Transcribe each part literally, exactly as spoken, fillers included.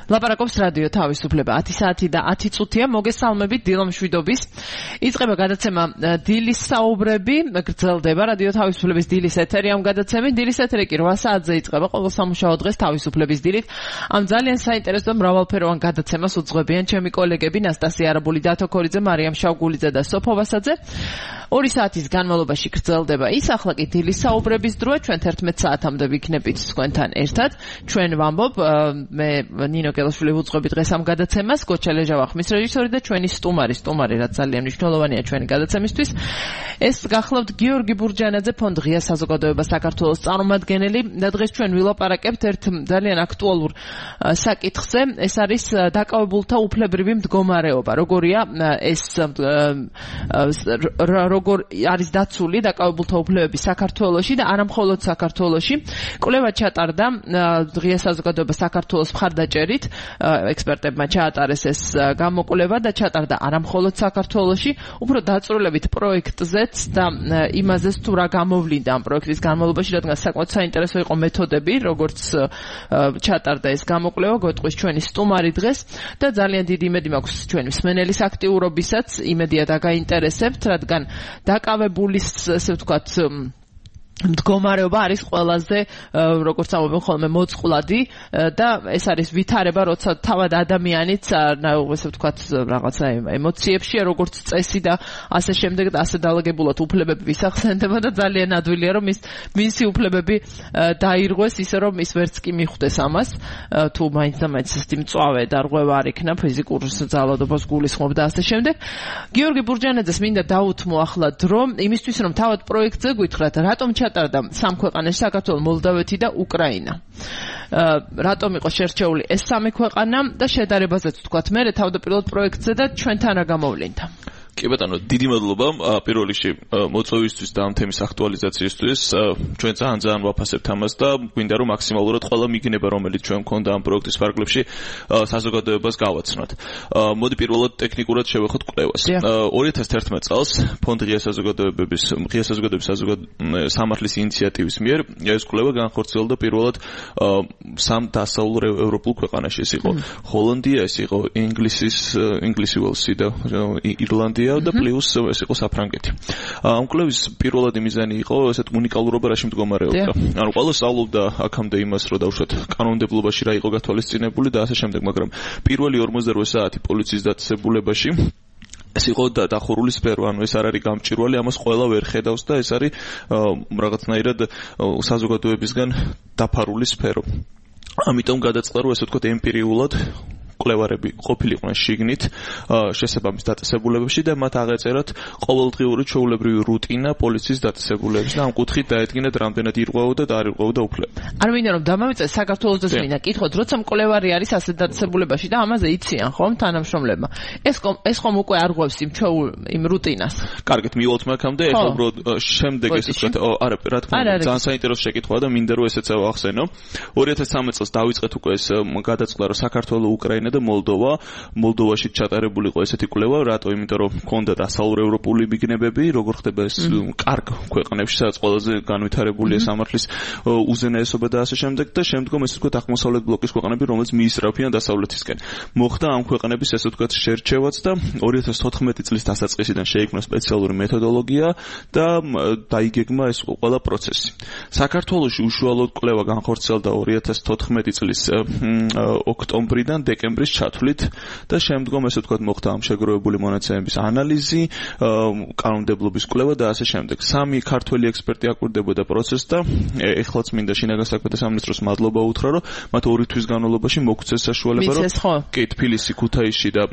ლაპარაკობს რადიო თავისუფლება ათი საათი და ათი წუთია მოგესალმებით დილო მშვიდობის იწყება გადაცემა დილის საუბრები გრძელდება რადიო თავისუფლების დილის ეთერი ამ გადაცემით დილის ეთერი კი რვა საათზე იწყება ყოველ სამუშაო დღეს თავისუფლების დილით ამ ძალიან საინტერესო და მრავალფეროვან გადაცემას უძღვებიან ჩემი კოლეგები ნასტასია არაბული დათო ქორიძე მარიამ შავგულიძე და სოფო ვასაძე ორი საათის განმავლობაში გრძელდება ის ახლა კი დილის საუბრების დროა ჩვენ თერთმეტ საათამდე ვიქნებით თქვენთან ერთად ჩვენ ვამბობ მე ნინო გელაშვილი ვუძღვები დღეს ამ გადაცემას გოჩა ლეჟავა ხმის რეჟისორი და ჩვენი სტუმარი სტუმარი რაც ძალიან მნიშვნელოვანია ჩვენი გადაცემისთვის ეს გახლავთ გიორგი ბურჯანაძე ფონდ ღია საზოგადოება საქართველოს წარმომადგენელი და დღეს ჩვენ ვილაპარაკებთ ერთ ძალიან აქტუალურ საკითხზე ეს არის დაკავებულთა უფლებრივი მდგომარეობა როგორია ეს როგორ არის დაცული დაკავებულთა უფლებები საქართველოში და არა მხოლოდ საქართველოში კვლევა ჩატარდა ღია საზოგადოება საქართველოს მხარდაჭერით ექსპერტებმა ჩაატარეს ეს გამოკვლევა და ჩატარდა არა მხოლოდ საქართველოში უფრო დაწვრილებით პროექტზეც და იმაზეც თუ რა გამოვლინდა ამ პროექტის განმავლობაში რადგან საკმაოდ საინტერესო იყო მეთოდები როგორც ჩატარდა ეს გამოკვლევა გვეტყვის ჩვენი სტუმარი დღეს და ძალიან დიდი იმედი მაქვს ჩვენი მსმენელის აქტიურობისაც იმედია დაგაინტერესებთ რადგან დაკავებულის ესე ვთქვათ მდგომარეობა არის ყველაზე როგორც ამბობენ ხოლმე მოწყვლადი და ეს არის ვითარება როცა თავად ადამიანიც ესე ვთქვათ რაღაცა ემოციებშია როგორც წესი და ასე შემდეგ და ასე დალაგებულად უფლებები ვისახსენდება და ძალიან ადვილია რომ ის მისი უფლებები დაირღვეს ისე რომ ის ვერც კი მიხვდეს ამას თუ მაინც და მაინც ის მწვავე და რღვევა არ იქნა ფიზიკურ ძალადობას გულისხმობდა ასე შემდეგ გიორგი ბურჯანაძეს მინდა დაუთმო ახლა დრო იმისთვის რომ თავად პროექტზე გითხრათ რატომ ჩატარდა სამ ქვეყანაში საქართველო, მოლდავეთი და უკრაინა. რატომ იყო შერჩეული ეს სამი ქვეყანა და შედარებაზეც ვთქვათ მე თავდაპირველად პროექტზე და ჩვენთან რა გამოვლინდა. კი ბატონო, დიდი მადლობა პირველ რიგში მოწვევისთვის და ამ თემის აქტუალიზაციისთვის. ჩვენ ძალიან ძალიან ვაფასებთ ამას და გვინდა რომ მაქსიმალურად ყველა მიგნება რომელიც ჩვენ გქონდა ამ პროექტის ფარგლებში საზოგადოებას გავაცნოთ. მოდი პირველად ტექნიკურად შევეხოთ კვლევას. ორი ათას თერთმეტ წელს ფონდ ღია საზოგადოებების ღია საზოგადოების სამართლის ინიციატივის მიერ ეს კვლევა განხორციელდა პირველად სამ დასავლურ ევროპულ ქვეყანაში. ეს იყო ჰოლანდია, ეს იყო ინგლისის ინგლისი ველსი და ირლანდია და პლუს ეს იყო საფრანგეთი. ამ კვლევის პირველადი მიზანი იყო ესეთ უნიკალურობა რაში მდგომარეობდა. ანუ ყველა სწავლობდა აქამდე იმას, რომ დავუშვათ კანონმდებლობაში რა იყო გათვალისწინებული და ასე შემდეგ, მაგრამ პირველი ორმოცდაოთხ საათი პოლიციის დაწესებულებაში ეს იყო დახურული სფერო, ანუ ეს არ არის გამჭვირვალე, ამას ყველა ვერ ხედავს და ეს არის რაღაცნაირად საზოგადოებისგან დაფარული სფერო. ამიტომ გადაწყდა რომ ესე ვთქვათ ემპირიულად კვლევარები ყოფილიყვნენ შიგნით შესაბამის დაწესებულებებში და მათ აღეწერათ ყოველდღიური ჩვეულებრივი რუტინა პოლიციის დაწესებულებებში და ამ კუთხით დაედგინათ რამდენად ირღვეოდა და არ ირღვეოდა უფლება. არ მინდა რომ დამავიწყე საქართველოს მინდა კითხოთ, როცა მკვლევარი არის ასე დაწესებულებაში და ამაზე იციან ხომ თანამშრომლებმა. ეს ეს ხომ უკვე არ ღვევს იმ ჩვეულ იმ რუტინას. კარგით, მივალთ მაგამდე, ეხლა უბრალოდ შემდეგ ესე ვთქვათ, არა, რა თქმა უნდა, ძალიან საინტერესო შეკითხვაა და მინდა რომ ესეც ავახსენო. ორი ათას ცხრამეტ წელს დავიწყეთ უკვე ეს გადაწყდა რომ საქართველოს უკრაინა და მოლდოვა, მოლდოვაში ჩატარებული იყო ესეთი კვლევა, რატო? იმიტომ რომ ჰქონდა დასავლურ ევროპული მიგნებები, როგორ ხდება ეს კარგ ქვეყნებში, სადაც ყველაზე განვითარებულია სამართლის უზენაესობა და ასე შემდეგ და შემდგომ ესე ვთქვათ აღმოსავლეთ ბლოკის ქვეყნები, რომელიც მიისწრაფიან დასავლეთისკენ. მოხდა ამ ქვეყნების ესე ვთქვათ შერჩევაც და ორი ათას თოთხმეტი წლის დასაწყისიდან შეიქმნა სპეციალური მეთოდოლოგია და დაიგეგმა ეს ყველა პროცესი. საქართველოში უშუალოდ კვლევა განხორციელდა ორი ათას თოთხმეტი წლის ოქტომბრიდან დეკემბრის ჩათვლით და შემდგომ ესე ვთქვათ მოხდა ამ შეგროვებული მონაცემების ანალიზი, კანონმდებლობის კვლევა და ასე შემდეგ. სამი ქართველი ექსპერტი აკვირდებოდა პროცესს და ეხლაც მინდა შინაგან საქმეთა სამინისტროს მადლობა უთხრა, რომ მათ ორი თვის განმავლობაში მოგვცეს საშუალება, რომ კი თბილისი, ქუთაისში და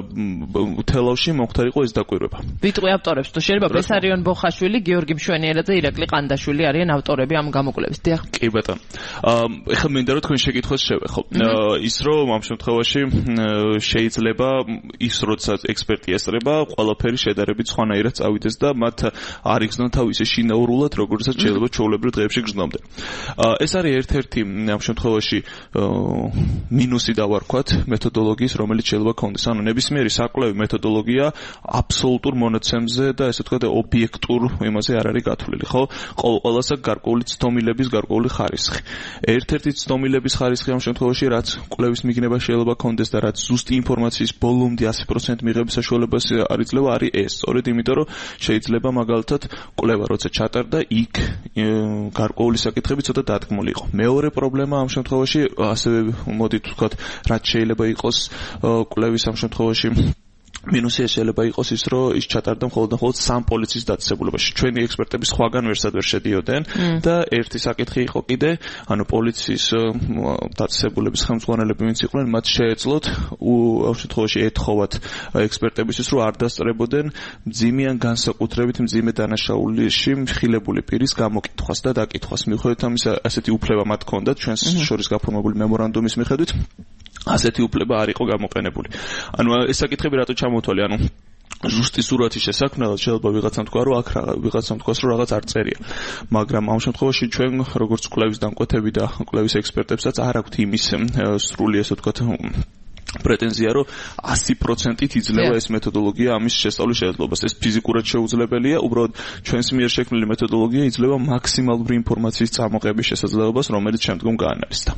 თელავში მოხდარიყო ეს დაკვირვება. ვიტყვი ავტორებს, თუ შეიძლება ბესარიონ ბოხაშვილი, გიორგი მშვენიერი და ირაკლი ყანდაშვილი არიან ავტორები ამ გამოკვლევის. დიახ. კი ბატონო. ეხლა მინდა რომ თქვენ შეკითხვას შევეხო. ის რომ ამ შემთხვევაში შეიძლება ის როდესაც ექსპერტი ესწრება, ყველაფერი შედარებით სხვანაირად წავიდეს და მათ არ იგრძნონ თავისი შინაურულად, როგორცაც შეიძლება ჩვეულებრივ დღეებში გრძნობდნენ. ეს არის ერთ-ერთი ამ შემთხვევაში მინუსი დავარქვათ მეთოდოლოგიის, რომელიც შეიძლება ქონდეს. ანუ ნებისმიერი საკვლევი მეთოდოლოგია აბსოლუტურ მონაცემზე და ესე ვთქვათ ობიექტურ იმაზე არ არის გათვლილი, ხო? ყველასა გარკვეული ცდომილების გარკვეული ხარისხი. ერთ-ერთი ცდომილების ხარისხი ამ შემთხვევაში რაც კვლევის მიგნება შეიძლება ქონდეს და რაც ზუსტი ინფორმაციის ბოლომდე ათი პროცენტი მიღების საშუალებას არ იძლევა, არის ეს. სწორედ იმიტომ, რომ შეიძლება მაგალითად კვლევა როცა ჩატარდა, იქ გარკვეული საკითხები ცოტა დადგმული იყო. მეორე პრობლემა ამ შემთხვევაში ასევე მოდით ვთქვათ, რაც შეიძლება იყოს კვლევის ამ შემთხვევაში მინუსი შეიძლება იყოს ის, რომ ის ჩატარდა მხოლოდ და მხოლოდ სამ პოლიციის დაწესებულებაში. ჩვენი ექსპერტები სხვაგან ვერსად ვერ შედიოდნენ და ერთი საკითხი იყო კიდე, ანუ პოლიციის დაწესებულების ხელმძღვანელები ვინც იყვნენ, მათ შეეძლოთ ამ შემთხვევაში ეთხოვათ ექსპერტებისთვის, რომ არ დასწრებოდნენ მძიმიან განსაკუთრებით მძიმე დანაშაულიში მხილებული პირის გამოკითხვას და დაკითხვას. მიუხედავად ამისა, ასეთი უფლება მათ ჰქონდათ ჩვენს შორის გაფორმებული მემორანდუმის მიხედვით. ასეთი უფლება არ იყო გამოყენებული. ანუ ეს საკითხები რატო ჩამოთვალე? ანუ ზუსტი სურათის შესაქმნელად შეიძლება ვიღაცამ თქვა, რომ აქ ვიღაცამ თქვას, რომ რაღაც არ წერია. მაგრამ ამ შემთხვევაში ჩვენ როგორც კვლევის დამკვეთები და კვლევის ექსპერტებსაც არ აქვთ იმის სრული, ესე ვთქვათ, პრეტენზია, რომ ათი პროცენტით იძლევა ეს მეთოდოლოგია ამის შესწავლის შესაძლებლობას. ეს ფიზიკურად შეუძლებელია, უბრალოდ ჩვენს მიერ შექმნილი მეთოდოლოგია იძლევა მაქსიმალური ინფორმაციის წამოღების შესაძლებლობას, რომელიც შემდგომ გაანალიზდა.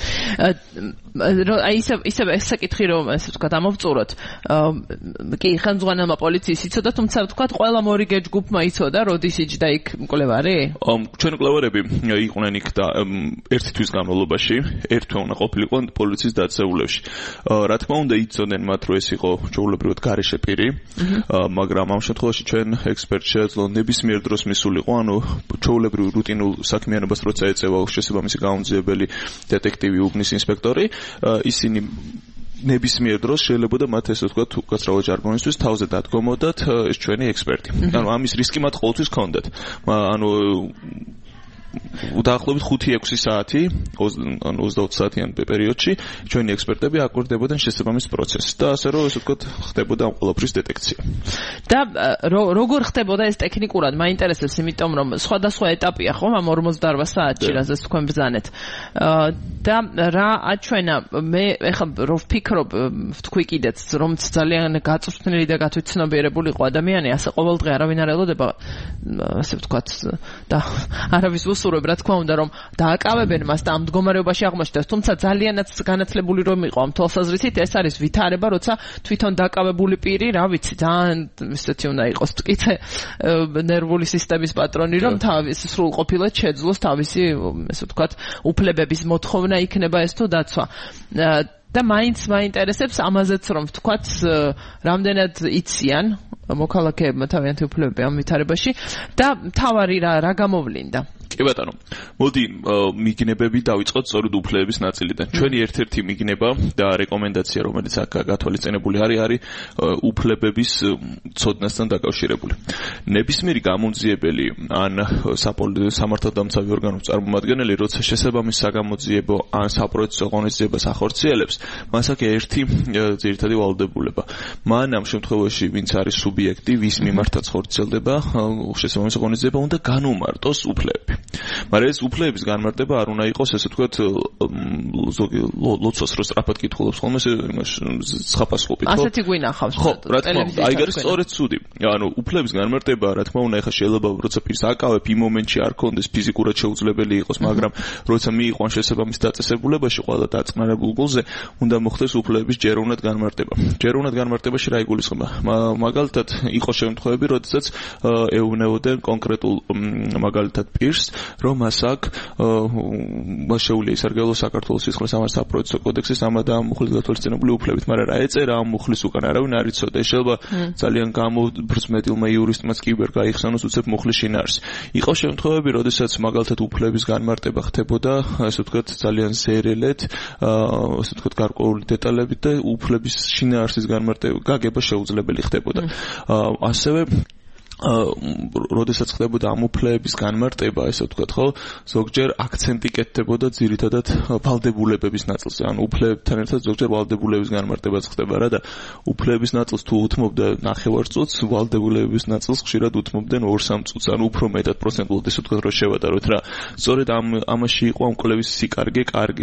აი ისე ისე ეს საკითხი რომ ესე ვთქვათ ამოვწუროთ. კი, ხელმძღვანელმა პოლიციის იცოდა, თუმცა ვთქვათ ყველა მორიგე ჯგუფმა იცოდა, როდის იჯდა იქ მკვლევარი? ჩვენ მკვლევარები იყვნენ იქ და ერთი თვის განმავლობაში, ერთ თვე უნდა ყოფილიყო პოლიციის დაწესებულებაში. რა თქმა უნდა იცოდნენ მათ, რომ ეს იყო ჩვეულებრივად გარეშე პირი, მაგრამ ამ შემთხვევაში ჩვენ ექსპერტ შეეძლო ნებისმიერ დროს მისულიყო, ანუ ჩვეულებრივ რუტინულ საქმიანობას როცა ეწევა შესაბამისი გაუმძიებელი დეტექტივი, უბნის ინსპექტორი, ისინი ნებისმიერ დროს შეიძლება მათ ესე ვთქვათ, უკაცრავად ჟარგონისთვის თავზე დადგომოდათ ეს ჩვენი ექსპერტი. ანუ ამის რისკი მათ ყოველთვის ჰქონდათ. ანუ დაახლოებით ხუთი ექვსი საათი, ანუ ოცდაოთხ საათიან პერიოდში ჩვენი ექსპერტები აკვირდებოდნენ შესაბამის პროცესს და ასე რომ ესე ვთქვათ, ხდებოდა ამ ყველაფრის დეტექცია. და როგორ ხდებოდა ეს ტექნიკურად? მაინტერესებს, იმიტომ რომ სხვადასხვა ეტაპია ხო ამ ორმოცდაორ საათში, რაზეც თქვენ ბრძანეთ. და რა აჩვენა, მე ეხლა რო ვფიქრობ, ვთქვი კიდეც, რომც ძალიან გაწვრთნილი და გათვითცნობიერებული იყო ადამიანი, ასე ყოველდღე არავინ არ ელოდება, ასე ვთქვათ, და არავის უსურვებ, რა თქმა უნდა, რომ დააკავებენ მას და ამ მდგომარეობაში აღმოჩნდეს. თუმცა ძალიანაც განათლებული რომ იყო ამ თვალსაზრისით, ეს არის ვითარება, როცა თვითონ დააკავებული პირი, რა ვიცი, ძალიან ისეთი უნდა იყოს მტკიცე ნერვული სისტემის პატრონი, რომ თავის სრულყოფილად შეძლოს თავისი, ესე ვთქვათ, უფლებების მოთხოვნა იქნება ეს თუ დაცვა. და მაინც მაინტერესებს ამაზეც რომ ვთქვათ, რამდენად იციან მოქალაქეებმა თავიანთი უფლებები ამ ვითარებაში და თავარი რა რა გამოვლინდა. კი ბატონო, მოდი მიგნებები დავიწყოთ სწორედ უფლებების ნაწილიდან. ჩვენი ერთ-ერთი მიგნება და რეკომენდაცია, რომელიც აქ გათვალისწინებული არის, არის უფლებების ცოდნასთან დაკავშირებული. ნებისმიერი გამომძიებელი ან სამართალდამცავი ორგანოს წარმომადგენელი, როცა შესაბამის საგამოძიებო ან საპროცესო ღონისძიებას ახორციელებს, მას აქვს ერთი ძირითადი ვალდებულება. მან ამ შემთხვევაში, ვინც არის სუბიექტი, ვის მიმართაც ხორციელდება შესაბამის ღონისძიება, უნდა განუმარტოს უფლებები. მაგრამ ეს უფლებების განმარტება არ უნდა იყოს, ესე ვთქვათ, ზოგი ლოცვას რო სწრაფად კითხულობს ხოლმე, ხაფასხობით, ხო? ასეთი გვინახავს. ხო, რა თქმა უნდა, აი არის სწორედ ცუდი. ანუ უფლების განმარტება, რა თქმა უნდა, ეხა შეიძლება როცა პირს აკავებ, იმ მომენტში არ კონდეს ფიზიკურად შეუძლებელი იყოს, მაგრამ როცა მიიყვან შესაბამის დაწესებულებაში, ყველა დაწყნარებულ გულზე უნდა მოხდეს უფლების ჯეროვნად განმარტება. ჯეროვნად განმარტებაში რა იგულისხმება? მაგალითად, იყო შემთხვევები, როდესაც ეუბნებოდნენ კონკრეტულ მაგალითად პირს, რომ მას აქვს მას შეუძლია ისარგებლოს საქართველოს სისხლის სამართლის საპროცესო კოდექსის ამა და ამ მუხლის გათვალისწინებული უფლებით, მაგრამ რა ეწერა ამ მუხლის უკან არავინ არ იცოდა. შეიძლება ძალიან გამობრძმედილმა იურისტმაც კი ვერ გაიხსენოს უცებ მუხლის შინაარსი. იყო შემთხვევები, როდესაც მაგალითად უფლების განმარტება ხდებოდა, ასე ვთქვათ, ძალიან ზერელეთ, ასე ვთქვათ, გარკვეული დეტალებით და უფლების შინაარსის განმარტება გაგება შეუძლებელი ხდებოდა. ასევე როდესაც ხდებოდა ამ უფლებების განმარტება, ესე ვთქვათ, ხო, ზოგჯერ აქცენტი კეთდებოდა ძირითადად ვალდებულებების ნაწილზე. ანუ უფლებებთან ერთად ზოგჯერ ვალდებულების განმარტებაც ხდება რა და უფლების ნაწილს თუ უთმობდა ნახევარ წუთს, ვალდებულების ნაწილს ხშირად უთმობდნენ ორ სამ წუთს, ანუ უფრო მეტად პროცენტულად ესე ვთქვათ, რომ შევადაროთ რა. სწორედ ამ ამაში იყო ამ კვლევის სიკარგე, კარგი,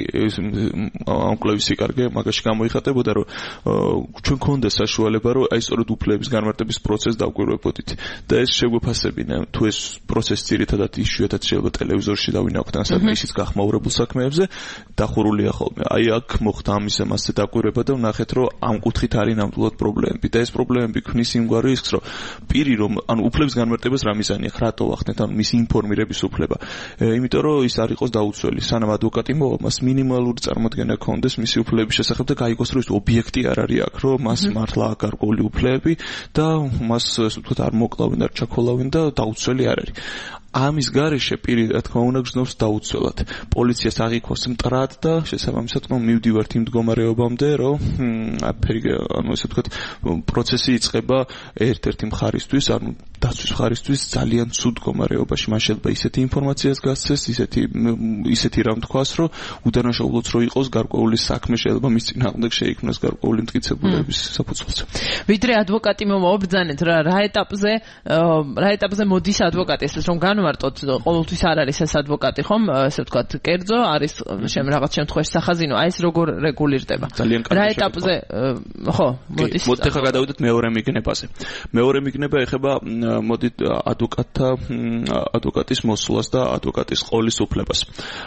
ამ კვლევის სიკარგე მაგაში გამოიხატებოდა, რომ ჩვენ გქონდა საშუალება, რომ აი სწორედ უფლების განმარტების პროცესს დავკვირვებოდით. და ეს შეგვეფასებინა თუ ეს პროცესი ძირითადად იშვიათად შეიძლება ტელევიზორში დავინახოთ ან სადმე ისიც გახმაურებულ საქმეებზე დახურულია ხოლმე. აი აქ მოხდა ამის მასზე დაკვირვება და ვნახეთ რომ ამ კუთხით არის ნამდვილად პრობლემები და ეს პრობლემები ქმნის იმგვარ რისკს რომ პირი რომ ანუ უფლების განმარტებას რა მიზანია რატო ვახდეთ ანუ მის ინფორმირების უფლება. იმიტომ რომ ის არ იყოს დაუცველი სანამ ადვოკატი მოვა მას მინიმალური წარმოდგენა ქონდეს მისი უფლებების შესახებ და გაიგოს რომ ეს ობიექტი არ არის აქ რომ მას მართლა გარკვეული უფლებები და მას ასე ვთქვათ არ მოკლავენ და ჩაქოლავენ და დაუცველი არ არის. ამის გარეშე პირი რა თქმა უნდა გრძნობს დაუცველად. პოლიციას აღიქვას მტრად და შესაბამისად მივდივართ იმ მდგომარეობამდე, რომ აფერი ანუ ასე ვთქვათ პროცესი იწყება ერთ-ერთი მხარისთვის, ანუ დაცვის მხარისთვის ძალიან ცუდ მდგომარეობაში. მან შეიძლება ისეთი ინფორმაციას გასცეს, ისეთი ისეთი რამ თქვას, რომ უდანაშაულოც რო იყოს გარკვეული საქმე შეიძლება მის წინააღმდეგ შეიქმნას გარკვეული მტკიცებულების საფუძველზე. ვიდრე ადვოკატი მომობრძანეთ რა რა ეტაპზე რა ეტაპზე მოდის ადვოკატი ესეც რომ განვარტოთ ყოველთვის არ არის ეს ადვოკატი ხომ ესე ვთქვათ კერძო არის შემ რაღაც შემთხვევაში სახაზინო აი ეს როგორ რეგულირდება რა ეტაპზე ხო მოდის მოდით ახლა გადავიდეთ მეორე მიგნებაზე მეორე მიგნება ეხება მოდით ადვოკატთა ადვოკატის მოსვლას და ადვოკატის ყოლის უფლებას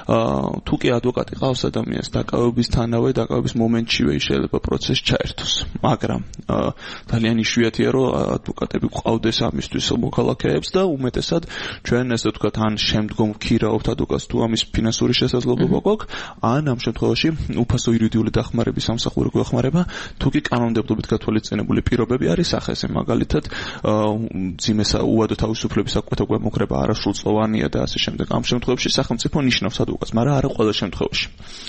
თუ კი ადვოკატი ყავს ადამიანს დაკავებისთანავე დაკავების მომენტშივე შეიძლება პროცესს ჩაერთოს მაგრამ ძალიან იშვიათია რომ ადვოკატები ყავდეს ამისთვის მოქალაქეებს და უმეტესად ჩვენ ასე ვთქვათ ან შემდგომ ვქირავთ ადვოკატს თუ ამის ფინანსური შესაძლებლობა გვაქვს ან ამ შემთხვევაში უფასო იურიდიული დახმარების სამსახური გვეხმარება თუ კი კანონმდებლობით გათვალისწინებული პირობები არის სახეზე მაგალითად ძიმეს უადო თავისუფლების საკვეთო გვემუქრება არასრულწლოვანია და ასე შემდეგ ამ შემთხვევაში სახელმწიფო ნიშნავს ადვოკატს მაგრამ არა ყველა შემთხვევაში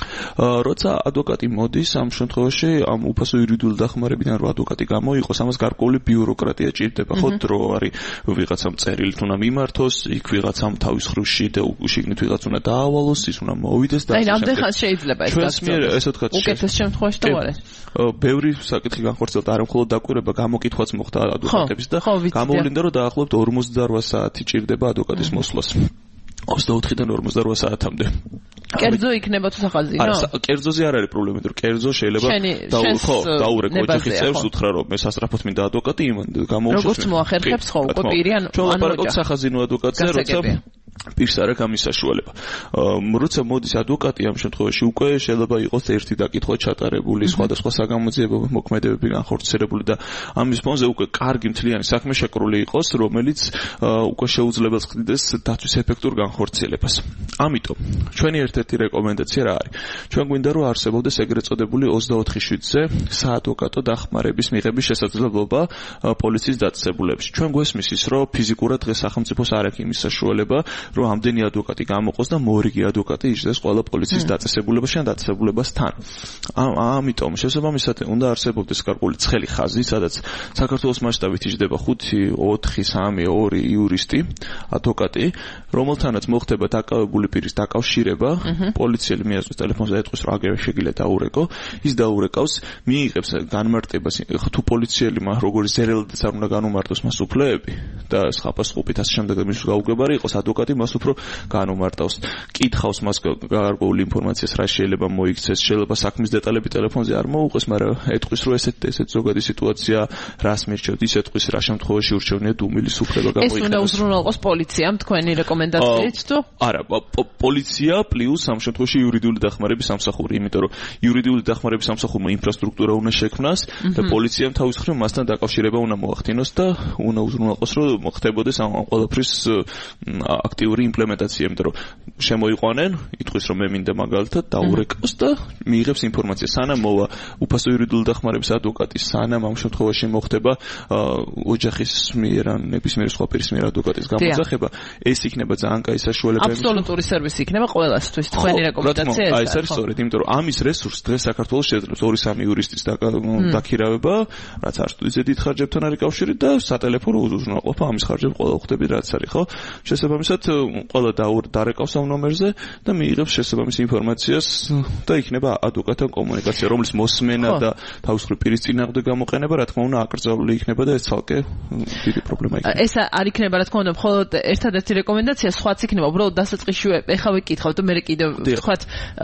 როცა ადვოკატი მოდის ამ შემთხვევაში ამ უფასო იურიდიული დახმარებიდან რო ადვოკატი გამოიყოს ამას გარკვეული ბიუროკრატია ჭირდება ხო დრო არის ვიღაცამ წერილი თუ უნდა მიმართოს იქ ვიღაცამ თავის ხრევში და შიგნით ვიღაც უნდა დაავალოს ის უნდა მოვიდეს და აი რამდენ ხანს შეიძლება ეს გასწორდეს ესე ვთქვათ უკეთეს შემთხვევაში და ვარ ბევრი საკითხი განხორციელდა არ მხოლოდ დაკვირვება გამოკითხვაც მოხდა ადვოკატების და გამოვლინდა რომ დაახლოებით ორმოცდაორ საათი ჭირდება ადვოკატის მოსვლას ოცდაოთხიდან ორმოცდაორ საათამდე კერძო იქნება თუ სახაზინო? არა, კერძოზე არ არის პრობლემა, იმიტომ რომ კერძო შეიძლება ხო, დაურეკო ოჯახის წევრს უთხრა რომ მე სასწრაფოდ მინდა ადვოკატი იმან გამოუშვეს. როგორც მოახერხებს ხო, უკვე პირი ან ჩვენ ვაპარაკობთ სახაზინო ადვოკატზე, როცა პირს არ აქვს ამის საშუალება. როცა მოდის ადვოკატი ამ შემთხვევაში უკვე შეიძლება იყოს ერთი დაკითხვა ჩატარებული, სხვადასხვა საგამოძიებო მოქმედებები განხორციელებული და ამის ფონზე უკვე კარგი მთლიანი საქმე შეკრული იყოს, რომელიც უკვე შეუძლებელს ხდიდეს დაცვის ეფექტურ განხორციელებას. ამიტომ ჩვენი ერთ-ერთი რეკომენდაცია რა არის? ჩვენ გვინდა რომ არსებობდეს ეგრეთ წოდებული ოცდაოთხი შვიდზე საადვოკატო დახმარების მიღების შესაძლებლობა პოლიციის დაწესებულებში. ჩვენ გვესმის ის, რომ ფიზიკურად დღეს სახელმწიფოს არ აქვს იმის საშუალება რომ ამდენი ადვოკატი გამოყოს და მორიგი ადვოკატი იჯდეს ყველა პოლიციის დაწესებულებაში ან დაწესებულებასთან. ამიტომ შესაბამისად უნდა არსებობდეს გარკვეული ცხელი ხაზი, სადაც საქართველოს მასშტაბით იჯდება ხუთი, ოთხი, სამი, ორი იურისტი, ადვოკატი, რომელთანაც მოხდება დაკავებული პირის დაკავშირება, პოლიციელი მიაწვის ტელეფონზე ეტყვის რომ აგერ შეგიძლია დაურეკო, ის დაურეკავს, მიიღებს განმარტებას, თუ პოლიციელი მას როგორც ზერელადაც არ უნდა განუმარტოს მას უფლებები და ხაპასხუპით ასე შემდეგ მის გაუგებარი იყოს ადვოკატი მას უფრო განუმარტავს. კითხავს მას გარკვეული ინფორმაციას რა შეიძლება მოიქცეს, შეიძლება საქმის დეტალები ტელეფონზე არ მოუყეს, მაგრამ ეტყვის რომ ესეთ ესეთ ზოგადი სიტუაცია რას მირჩევთ, ის ეტყვის რა შემთხვევაში ურჩევნია დუმილის უფლება გამოიხადოს. ეს უნდა უზრუნველყოს პოლიციამ თქვენი რეკომენდაციით თუ? არა, პოლიცია პლუს ამ შემთხვევაში იურიდიული დახმარების სამსახური, იმიტომ რომ იურიდიული დახმარების სამსახურმა ინფრასტრუქტურა უნდა შექმნას და პოლიციამ თავის მხრივ მასთან დაკავშირება უნდა მოახდინოს და უნდა უზრუნველყოს რომ ხდებოდეს ამ ყველაფრის აქტიური პრაქტიკული იმპლემენტაცია, იმიტომ რომ შემოიყვანენ, იტყვის რომ მე მინდა მაგალითად დაურეკოს და მიიღებს ინფორმაცია, სანამ მოვა უფასო იურიდიული დახმარების ადვოკატის, სანამ ამ შემთხვევაში მოხდება ოჯახის მიერ ან ნებისმიერი სხვა პირის მიერ ადვოკატის გამოძახება, ეს იქნება ძალიან კაი საშუალებები. აბსოლუტური სერვისი იქნება ყველასთვის. თქვენი რეკომენდაცია ეს არის. აი, ეს სწორედ, იმიტომ რომ ამის რესურსს დღეს საქართველოს შეძლებს ორი სამი იურისტის დაქირავება, რაც არ სტუდიზე დიდ ხარჯებთან არის კავშირი და სატელეფონო უზრუნველყოფა ამის ხარჯები ყველა ხვდები რაც არის, ხო? შესაბამისად, ყველა დარეკავს ამ ნომერზე და მიიღებს შესაბამის ინფორმაციას და იქნება ადვოკატთან კომუნიკაცია, რომლის მოსმენა და თავისუფლი პირის წინააღმდეგ გამოყენება, რა თქმა უნდა, აკრძალული იქნება და ეს ცალკე დიდი პრობლემა იქნება. ეს არ იქნება, რა თქმა უნდა, მხოლოდ ერთადერთი რეკომენდაცია, სხვაც იქნება, უბრალოდ დასაწყისშივე ეხლა ვიკითხავ და მე კიდევ ვთქვათ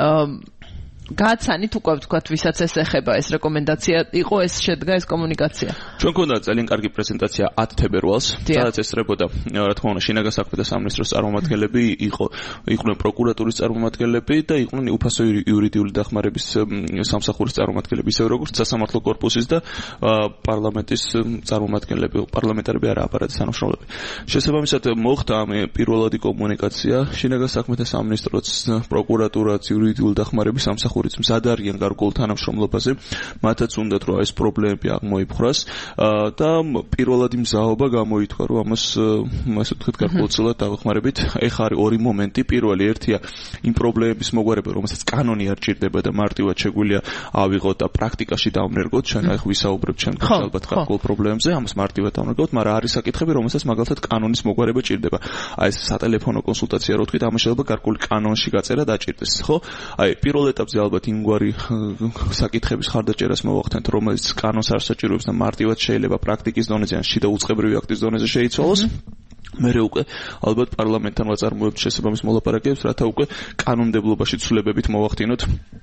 გააცანით უკვე ვთქვათ, ვისაც ეს ეხება ეს რეკომენდაცია იყო, ეს შედგა ეს კომუნიკაცია. ჩვენ გვქონდა ძალიან კარგი პრეზენტაცია ათ თებერვალს, სადაც ესწრებოდა, რა თქმა უნდა, შინაგან საქმეთა სამინისტროს წარმომადგენლები, იყო იყვნენ პროკურატურის წარმომადგენლები და იყვნენ უფასო იურიდიული დახმარების სამსახურის წარმომადგენლები, ისე როგორც სასამართლო კორპუსის და პარლამენტის წარმომადგენლები, პარლამენტარები არა აპარატის თანამშრომლები. შესაბამისად, მოხდა ამ პირველადი კომუნიკაცია შინაგან საქმეთა სამინისტროც, პროკურატურაც, იურიდიული დახმარების სამსახური ხურიც მზად არიან გარკვეულ თანამშრომლობაზე, მათაც უნდათ რომ ეს პრობლემები აღმოიფხვრას და პირველადი მზაობა გამოითქვა, რომ ამას ასე ვთქვით გარკვეულწილად დავეხმარებით. ეხა არის ორი მომენტი. პირველი ერთია იმ პრობლემების მოგვარება, რომელსაც კანონი არ ჭირდება და მარტივად შეგვიძლია ავიღოთ და პრაქტიკაში დავნერგოთ. ჩვენ ახ ვისაუბრებთ ჩვენ ალბათ გარკვეულ პრობლემებზე, ამას მარტივად დავნერგოთ, მაგრამ არის საკითხები, რომელსაც მაგალითად კანონის მოგვარება ჭირდება. აი ეს სატელეფონო კონსულტაცია რო ვთქვით, ამას შეიძლება გარკვეული კანონში გაწერა დაჭირდეს, ხო? აი პირველ ეტაპზე ალბათ იმგვარი საკითხების ხარდაჭერას მოვახდენთ, რომელიც კანონს არ საჭიროებს და მარტივად შეიძლება პრაქტიკის დონეზე ან შიდა უწყებრივი აქტის დონეზე შეიცვალოს. მერე უკვე ალბათ პარლამენტთან ვაწარმოებთ შესაბამის მოლაპარაკებებს, რათა უკვე კანონმდებლობაში ცვლილებებით მოვახდინოთ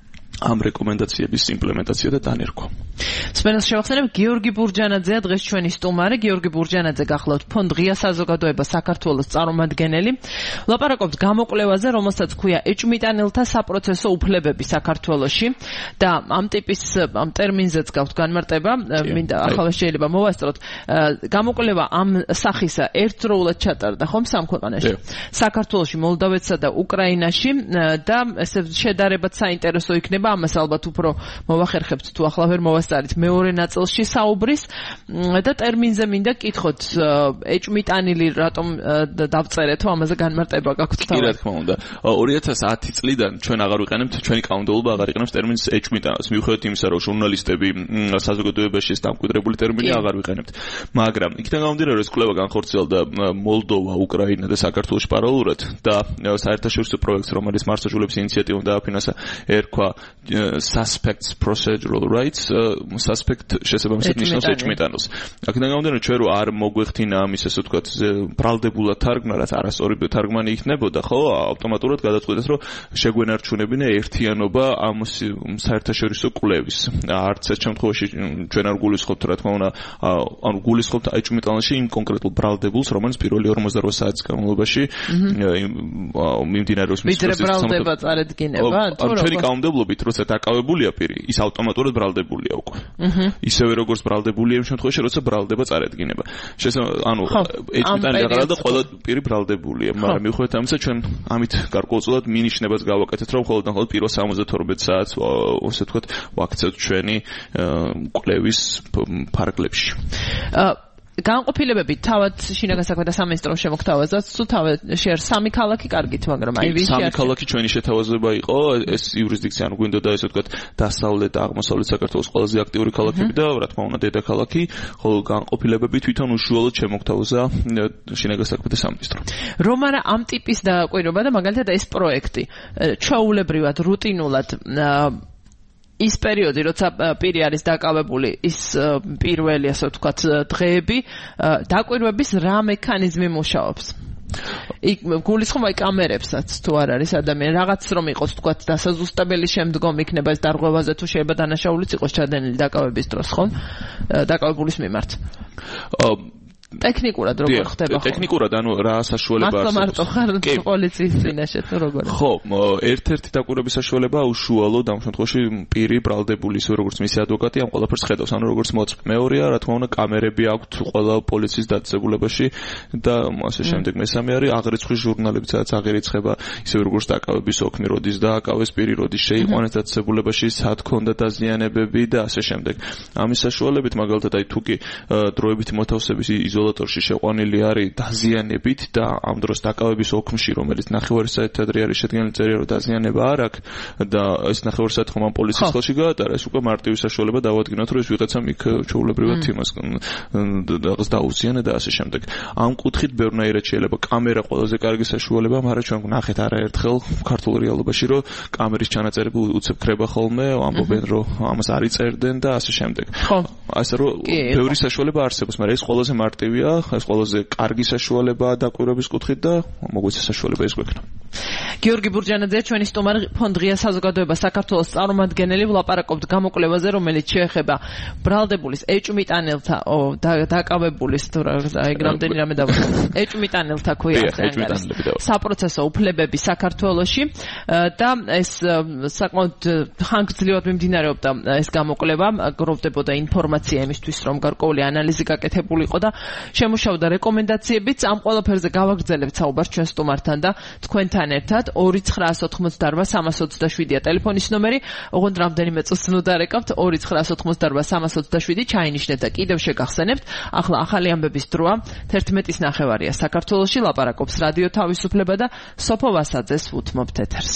ამ რეკომენდაციების იმპლემენტაცია და დანერგვა. სპენელს შევახსენებ, გიორგი ბურჯანაძეა დღეს ჩვენი სტუმარი. გიორგი ბურჯანაძე გახლავთ ფონდ ღია საზოგადოება საქართველოს წარმომადგენელი. ლაპარაკობთ გამოკვლევაზე, რომელსაც ქვია ეჭვმიტანილთა საპროცესო უფლებები საქართველოში და ამ ტიპის ამ ტერმინზეც გაქვთ განმარტება. მინდა ახლა შეიძლება მოვასწროთ. გამოკვლევა ამ სახისა ერთდროულად ჩატარდა ხომ სამ ქვეყანაში. საქართველოში, მოლდოვეთსა და უკრაინაში და ესე შედარებად საინტერესო იქნება. ამას ალბათ უფრო მოვახერხებთ თუ ახლა ვერ მოვასწარით მეორე ნაწილში საუბრის და ტერმინზე მინდა კითხოთ ეჭვმიტანილი რატომ დავწერეთო ამაზე განმარტება გაქვთ თავად. კი რა თქმა უნდა. ორი ათას ათი წლიდან ჩვენ აღარ ვიყენებთ, ჩვენი კანონმდებლობა აღარ იყენებს ტერმინს ეჭვმიტანილს. მიუხედავად იმისა, რომ ჟურნალისტები საზოგადოებაში ეს დამკვიდრებული ტერმინი აღარ ვიყენებთ. მაგრამ იქიდან გამომდინარე, ეს კვლევა განხორციელდა მოლდოვა, უკრაინა და საქართველოში პარალელურად და საერთაშორისო პროექტს, რომელიც მართლმსაჯულების ინიციატივამ დააფინანსა, ერქვა suspects procedural rights, suspect შესაბამისად ნიშნავს ეჭვმიტანილს. აქედან გამომდინარე, ჩვენ რო არ მოგვეხთინა ამის ესე ვთქვათ ბრალდებულად თარგმნა, რაც არასწორი თარგმანი იქნებოდა, ხო, ავტომატურად გადაწყვეტეს, რომ შეგვენარჩუნებინა ერთიანობა ამ საერთაშორისო კვლევის. არც ეს შემთხვევაში ჩვენ არ გულისხმობთ, რა თქმა უნდა, ანუ გულისხმობთ ეჭვმიტანილში იმ კონკრეტულ ბრალდებულს, რომელიც პირველი ორმოცდაოთხ საათის განმავლობაში მიმდინარეობს მის პროცესში. ვიდრე ბრალდება წარედგინება, თუ რა? ჩვენი კანონმდებლობით, როცა დაკავებულია პირი, ის ავტომატურად ბრალდებულია უკვე. ისევე როგორც ბრალდებულია იმ შემთხვევაში, როცა ბრალდება წარედგინება. შესაძლოა, ანუ ეჭვმიტანილი აღარა და ყველა პირი ბრალდებულია, მაგრამ მიუხედავად ამისა, ჩვენ ამით გარკვეულწილად მინიშნებას გავაკეთეთ, რომ მხოლოდ და მხოლოდ პირველ სამოცდათორმეტ საათს, ასე ვთქვათ, ვაქცევთ ჩვენი კვლევის ფარგლებში. განყოფილებები თავად შინაგან საქმეთა სამინისტრომ შემოგთავაზა, თუ თავად შეერ სამი ქალაქი კარგით, მაგრამ აი ვის სამი ქალაქი ჩვენი შეთავაზება იყო, ეს იურისდიქცია, ანუ გვინდოდა ესე ვთქვათ, დასავლეთ და აღმოსავლეთ საქართველოს ყველაზე აქტიური ქალაქები და რა თქმა უნდა დედაქალაქი, ხოლო განყოფილებები თვითონ უშუალოდ შემოგთავაზა შინაგან საქმეთა სამინისტრომ. რომ არა ამ ტიპის დაკვირვება და მაგალითად ეს პროექტი ჩვეულებრივად რუტინულად ის პერიოდი, როცა პირი არის დაკავებული, ის პირველი, ასე ვთქვათ, დღეები, დაკვირვების რა მექანიზმი მუშაობს? იქ გულისხმობა კამერებსაც თუ არ არის ადამიანი, რაღაც რომ იყოს, ვთქვათ, დასაზუსტებელი შემდგომ იქნება ეს დარღვევაზე, თუ შეიძლება დანაშაულიც იყოს ჩადენილი დაკავების დროს, ხო? დაკავებულის მიმართ. ტექნიკურად როგორ ხდება ხო? ტექნიკურად ანუ რა საშუალება არსებობს? მარტო ხარ პოლიციის წინაშე თუ როგორ? ხო, ერთ-ერთი დაკვირვების საშუალება უშუალოდ ამ შემთხვევაში პირი ბრალდებული ისე როგორც მისი ადვოკატი ამ ყველაფერს ხედავს, ანუ როგორც მოწმე. მეორეა, რა თქმა უნდა, კამერები აქვთ ყველა პოლიციის დაწესებულებაში და ასე შემდეგ. მესამე არის აღრიცხვის ჟურნალები, სადაც აღერიცხება ისე როგორც დაკავების ოქმი როდის დააკავეს, პირი როდის შეიყვანეს დაწესებულებაში, სად ქონდა დაზიანებები და ასე შემდეგ. ამის საშუალებით მაგალითად აი თუ კი დროებითი მოთავსების იზოლატორში შეყვანილი არის დაზიანებით და ამ დროს დაკავების ოქმში, რომელიც ნახევარსაათად არის შედგენილი წერია, რომ დაზიანება არ აქვს და ეს ნახევარსაათი ხომ ამ პოლიციის ხელში გაატარა, ეს უკვე მარტივი საშუალება დავადგინოთ, რომ ეს ვიღაცამ იქ ჩვეულებრივად იმას რაღაც დაუზიანა და ასე შემდეგ. ამ კუთხით ბევრნაირად შეიძლება კამერა ყველაზე კარგი საშუალება, მაგრამ ჩვენ ვნახეთ არაერთხელ ქართულ რეალობაში, რომ კამერის ჩანაწერები უცებ ქრება ხოლმე, ამბობენ, რომ ამას არ იწერდნენ და ასე შემდეგ. ხო. ასე რომ ბევრი საშუალება არსებობს, მაგრამ ეს ყველაზე მარტივია, ეს ყველაზე კარგი საშუალებაა დაკვირვების კუთხით და მოგვიცა საშუალება ეს გვექნა. გიორგი ბურჯანაძე, ჩვენი სტუმარი, ფონდ ღია საზოგადოება საქართველოს წარმომადგენელი, ვლაპარაკობთ გამოკვლევაზე, რომელიც შეეხება ბრალდებულის ეჭვმიტანელთა დაკავებულის თუ აი რამდენი რამე დავუწყოთ. ეჭვმიტანელთა ქვია საპროცესო უფლებები საქართველოში და ეს საკმაოდ ხანგრძლივად მიმდინარეობდა ეს გამოკვლევა, გროვდებოდა ინფორმაცია იმისთვის, რომ გარკვეული ანალიზი გაკეთებულიყო და შემუშავდა რეკომენდაციებიც. ამ ყველაფერზე გავაგრძელებთ საუბარს ჩვენ სტუმართან და თქვენთან ერთად. ორი ცხრაას ოთხმოცდაარბა სამას ოცდაშვიდია ტელეფონის ნომერი. ოღონდ რამდენიმე წუთს ნუ დარეკავთ. ორი ცხრაას ოთხმოცდაარბა სამას ოცდაშვიდი ჩაინიშნეთ და კიდევ შეგახსენებთ. ახლა ახალი ამბების დროა. თერთმეტის ნახევარია საქართველოში, ლაპარაკობს რადიო თავისუფლება და სოფო ვასაძეს უთმობთ ეთერს.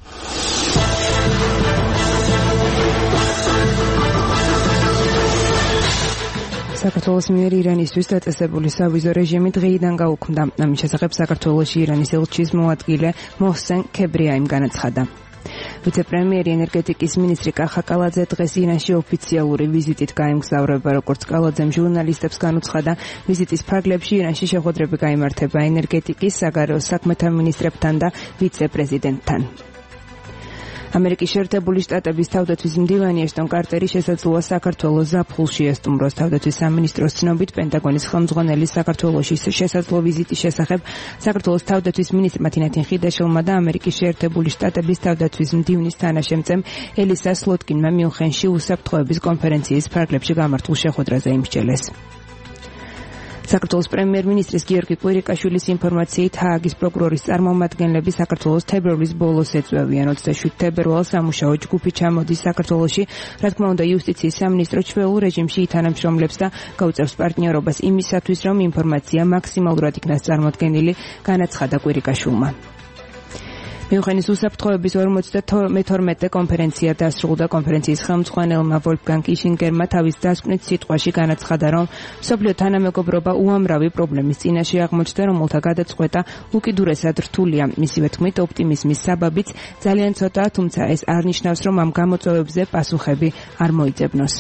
საქართველოს მიერ ირანისთვის დაწესებული სავიზო რეჟიმი დღეიდან გაუქმდა. ამის შესახებ საქართველოში ირანის ელჩის მოადგილე მოჰსენ ქებრიაიმ განაცხადა. ვიცე-პრემიერი ენერგეტიკის მინისტრი კახა კალაძე დღეს ირანში ოფიციალური ვიზიტით გაემგზავრება, როგორც კალაძემ ჟურნალისტებს განუცხადა, ვიზიტის ფარგლებში ირანში შეხვედრები გაიმართება ენერგეტიკის, საგარეო საქმეთა მინისტრებთან და ვიცე-პრეზიდენტთან. ამერიკის შეერთებული შტატების თავდაცვის მდივანი ეშტონ კარტერი შესაძლოა საქართველოს ზაფხულში ესტუმროს. თავდაცვის სამინისტროს ცნობით, პენტაგონის ხელმძღვანელი საქართველოში შესაძლო ვიზიტის შესახებ საქართველოს თავდაცვის მინისტრმა თინათინ ხიდაშვილმა და ამერიკის შეერთებული შტატების თავდაცვის მდივნის თანაშემწემ ელისა სლოტკინმა მიუნხენში უსაფრთხოების კონფერენციის ფარგლებში გამართულ შეხვედრაზე იმსჯელეს. საქართველოს პრემიერ-მინისტრის გიორგი კვირიკაშვილის ინფორმაციით, ჰააგის პროკურორის წარმომადგენლები საქართველოს თებერვლის ბოლოს ეწვევიან. ოცდაშვიდ თებერვალს სამუშაო ჯგუფი ჩამოდის საქართველოში, რა თქმა უნდა, იუსტიციის სამინისტრო ჩვეულ რეჟიმში ითანამშრომლებს და გაუწევს პარტნიორობას იმისათვის, რომ ინფორმაცია მაქსიმალურად იქნას წარმოდგენილი, განაცხადა კვირიკაშვილმა. მიუნხენის უსაფრთხოების ორმოცდამეთორმეტე კონფერენცია დასრულდა. კონფერენციის ხელმძღვანელმა ვოლფგანგ კიშინგერმა თავის დასკვნით სიტყვაში განაცხადა, რომ მსოფლიო თანამეგობრობა უამრავი პრობლემის წინაშე აღმოჩნდა, რომელთა გადაწყვეტა უკიდურესად რთულია. მისივე თქმით, ოპტიმიზმის საბაბიც ძალიან ცოტაა, თუმცა ეს არ ნიშნავს, რომ ამ გამოწვევებზე პასუხები არ მოიძებნოს.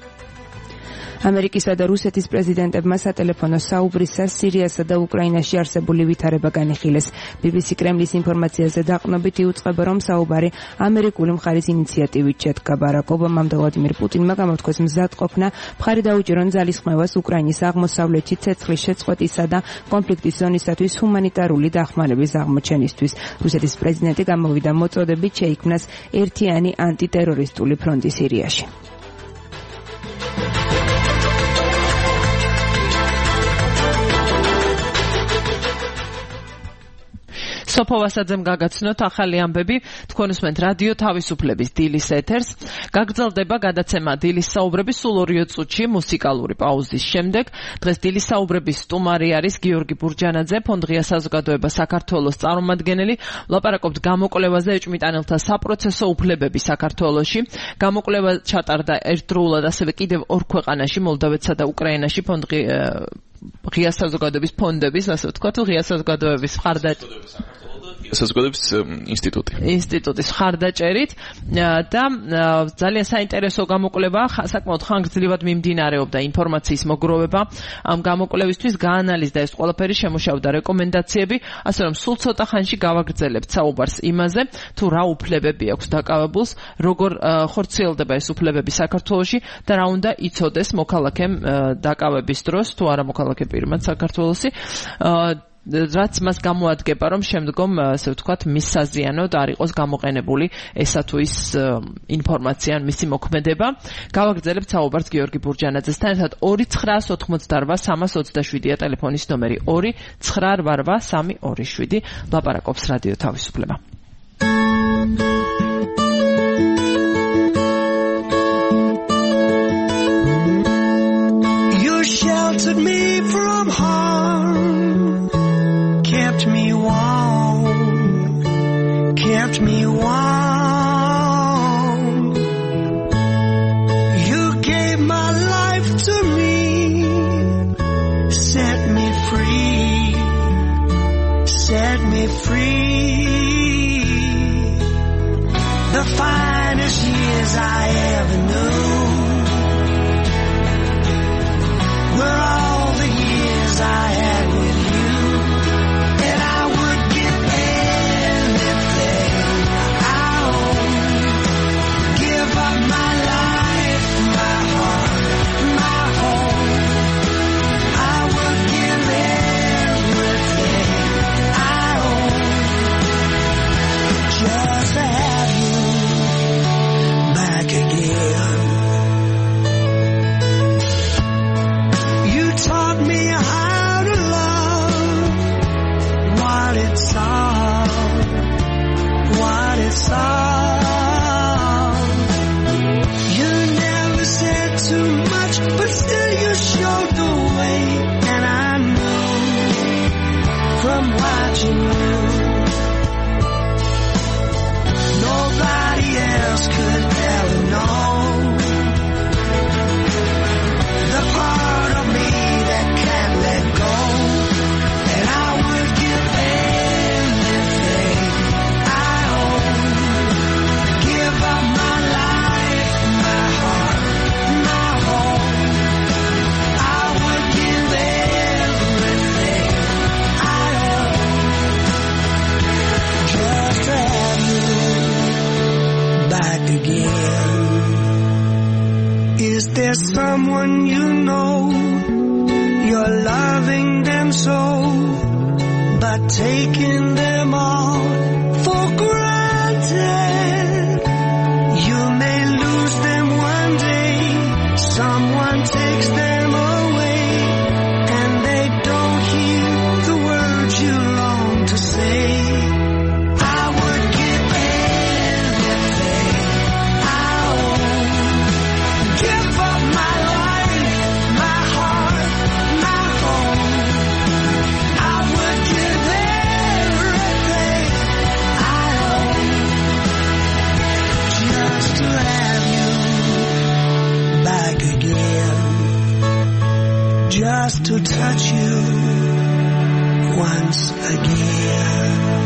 ამერიკისა და რუსეთის პრეზიდენტებმა სატელეფონო საუბრისას სირიასა და უკრაინაში არსებული ვითარება განიხილეს. ბი ბი სი კრემლის ინფორმაციაზე დაყრდნობით იუწყება, რომ საუბარი ამერიკული მხარის ინიციატივით შედგა. ბარაკ ობამამ და ვლადიმერ პუტინმა გამოთქვეს მზადყოფნა მხარი დაუჭირონ ძალისხმევას უკრაინის აღმოსავლეთში ცეცხლის შეწყვეტისა და კონფლიქტის ზონისათვის ჰუმანიტარული დახმარების აღმოჩენისთვის. რუსეთის პრეზიდენტი გამოვიდა მოწოდებით შეიქმნას ერთიანი ანტიტერორისტული ფრონტი სირიაში. სოფო ვასაძემ გაგაცნოთ ახალი ამბები. თქვენ უსმენთ რადიო თავისუფლების დილის ეთერს. გაგრძელდება გადაცემა დილის საუბრები სულ ორი წუთში მუსიკალური პაუზის შემდეგ. დღეს დილის საუბრების სტუმარი არის გიორგი ბურჯანაძე, ფონდ ღია საზოგადოება საქართველოს წარმომადგენელი. ვლაპარაკობთ გამოკვლევაზე ეჭვმიტანელთა საპროცესო უფლებები საქართველოში. გამოკვლევა ჩატარდა ერთდროულად ასევე კიდევ ორ ქვეყანაში, მოლდოვეთსა და უკრაინაში. ფონდ ღია საზოგადოების ფონდების, ასე ვთქვათ, ღია საზოგადოების მხარდაჭერა საზოგადოების ინსტიტუტი. ინსტიტუტის ხარდაჭერით და ძალიან საინტერესო გამოკვლევაა, საკმაოდ ხანგრძლივად მიმდინარეობდა ინფორმაციის მოგროვება ამ გამოკვლევისთვის, გაანალიზდა ეს ყველაფერი, შემოშავდა რეკომენდაციები, ასე რომ სულ ცოტა ხანში გავაგრძელებთ საუბარს იმაზე, თუ რა უფლებები აქვს დაკავებულს, როგორ ხორციელდება ეს უფლებები საქართველოში და რა უნდა იცოდეს მოქალაქემ დაკავების დროს, თუ არა მოქალაქე პირმად საქართველოსი, რაც მას გამოადგება, რომ შემდგომ, ასე ვთქვათ, მის საზიანოდ არ იყოს გამოყენებული ესა თუ ის ინფორმაცია, მისი მოქმედება. გავაგრძელებთ საუბარს გიორგი ბურჯანაძესთან ერთად. ორი ცხრაას ოთხმოცდარვა სამას ოცდაშვიდია ტელეფონის ნომერი. ორი ცხრა რვა რვა სამი ორი შვიდი. ლაპარაკობს რადიო თავისუფლება. You sheltered me from harm, kept me warm, kept me warm. You gave my life to me, set me free, set me free. The finest years I ever knew were all the years I had with you, and I would give anything I own, give up my life, my heart, my home. I would give everything I own just to have you back again. Taught me how to love what it's all, what it's all. You never said too much, but still you showed the way, and I knew from watching you nobody else could ever know the part of me that can't let go, and I would give anything I own, give up my life, my heart, my home. I would give everything I own just to have you back again. Is there someone you know, you're loving them so, but taking them all for granted? You may lose them one day, someone takes them away, and they don't hear the words you long to say. I would give anything I own, give up my life, my heart, my home. I would give everything I own just to have you back again, just to touch you once again.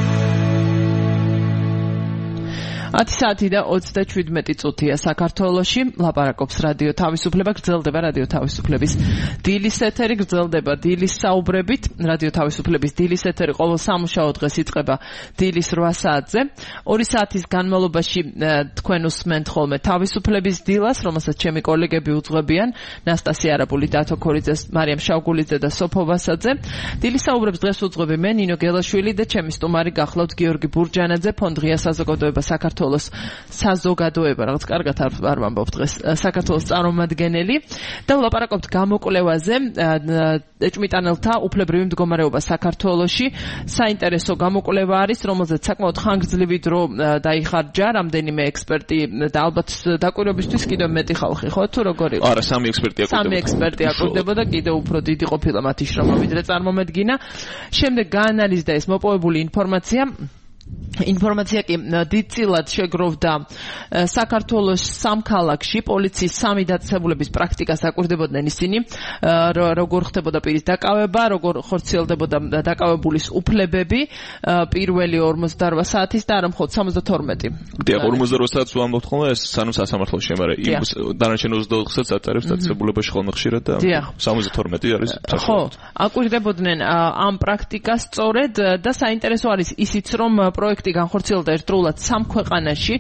ათი საათი და ოცდაშვიდმეტი წუთია საქართველოში. ლაპარაკობს რადიო თავისუფლება, გრძელდება რადიო თავისუფლების დილის ეთერი, გრძელდება დილის საუბრებით. რადიო თავისუფლების დილის ეთერი ყოველ სამუშაო დღეს იწყება დილის რვა საათზე. ორი საათის განმავლობაში თქვენ უსმენთ ხოლმე თავისუფლების დილას, რომელსაც ჩემი კოლეგები უძღვებიან, ნასტასია არაბული, დათო ქორიძე, მარიამ შავგულიძე და სოფო ვასაძე. დილის საუბრებს დღეს უძღვები მე, ნინო გელაშვილი და ჩემი სტუმარი გახლავთ გიორგი ბურჯანაძე, ფონდ ღია საზოგადოება საქართველოს საზოგადოება, რაღაც კარგად არ ვამბობ დღეს, საქართველოს წარმომადგენელი და ვლაპარაკობთ გამოკვლევაზე ეჭვმიტანელთა უფლებრივი მდგომარეობა საქართველოში. საინტერესო გამოკვლევა არის, რომელზეც საკმაოდ ხანგრძლივი დრო დაიხარჯა, რამდენიმე ექსპერტი და ალბათ დაკვირვებისთვის კიდევ მეტი ხალხი, ხო, თუ როგორ იყო? არა, სამი ექსპერტი აკვირდებოდა. სამი ექსპერტი აკვირდებოდა, კიდევ უფრო დიდი ყოფილა მათი შრომა, ვიდრე წარმომედგინა. შემდეგ გაანალიზდა ეს მოპოვებული ინფორმაცია ინფორმაცია კი დიდწილად შეგროვდა საქართველოს სამ ქალაქში პოლიციის სამი დაწესებულების პრაქტიკას აკვირდებოდნენ ისინი, როგორ ხდებოდა პირის დაკავება, როგორ ხორციელდებოდა დაკავებულის უფლებები პირველი ორმოცდაორ საათის და არა მხოლოდ სამოცდათორმეტი. დიახ, ორმოცდაორ საათს ვამბობთ ხოლმე, ეს სანამ სასამართლოში, მაგრამ იმ დანარჩენ ოცდაოთხ საათს აწარებს დაწესებულებაში ხოლმე ხშირად და სამოცდათორმეტი არის ხო, აკვირდებოდნენ ამ პრაქტიკას სწორედ და საინტერესო არის ისიც, რომ პროექტი განხორციელდა ერთდროულად სამ ქვეყანაში,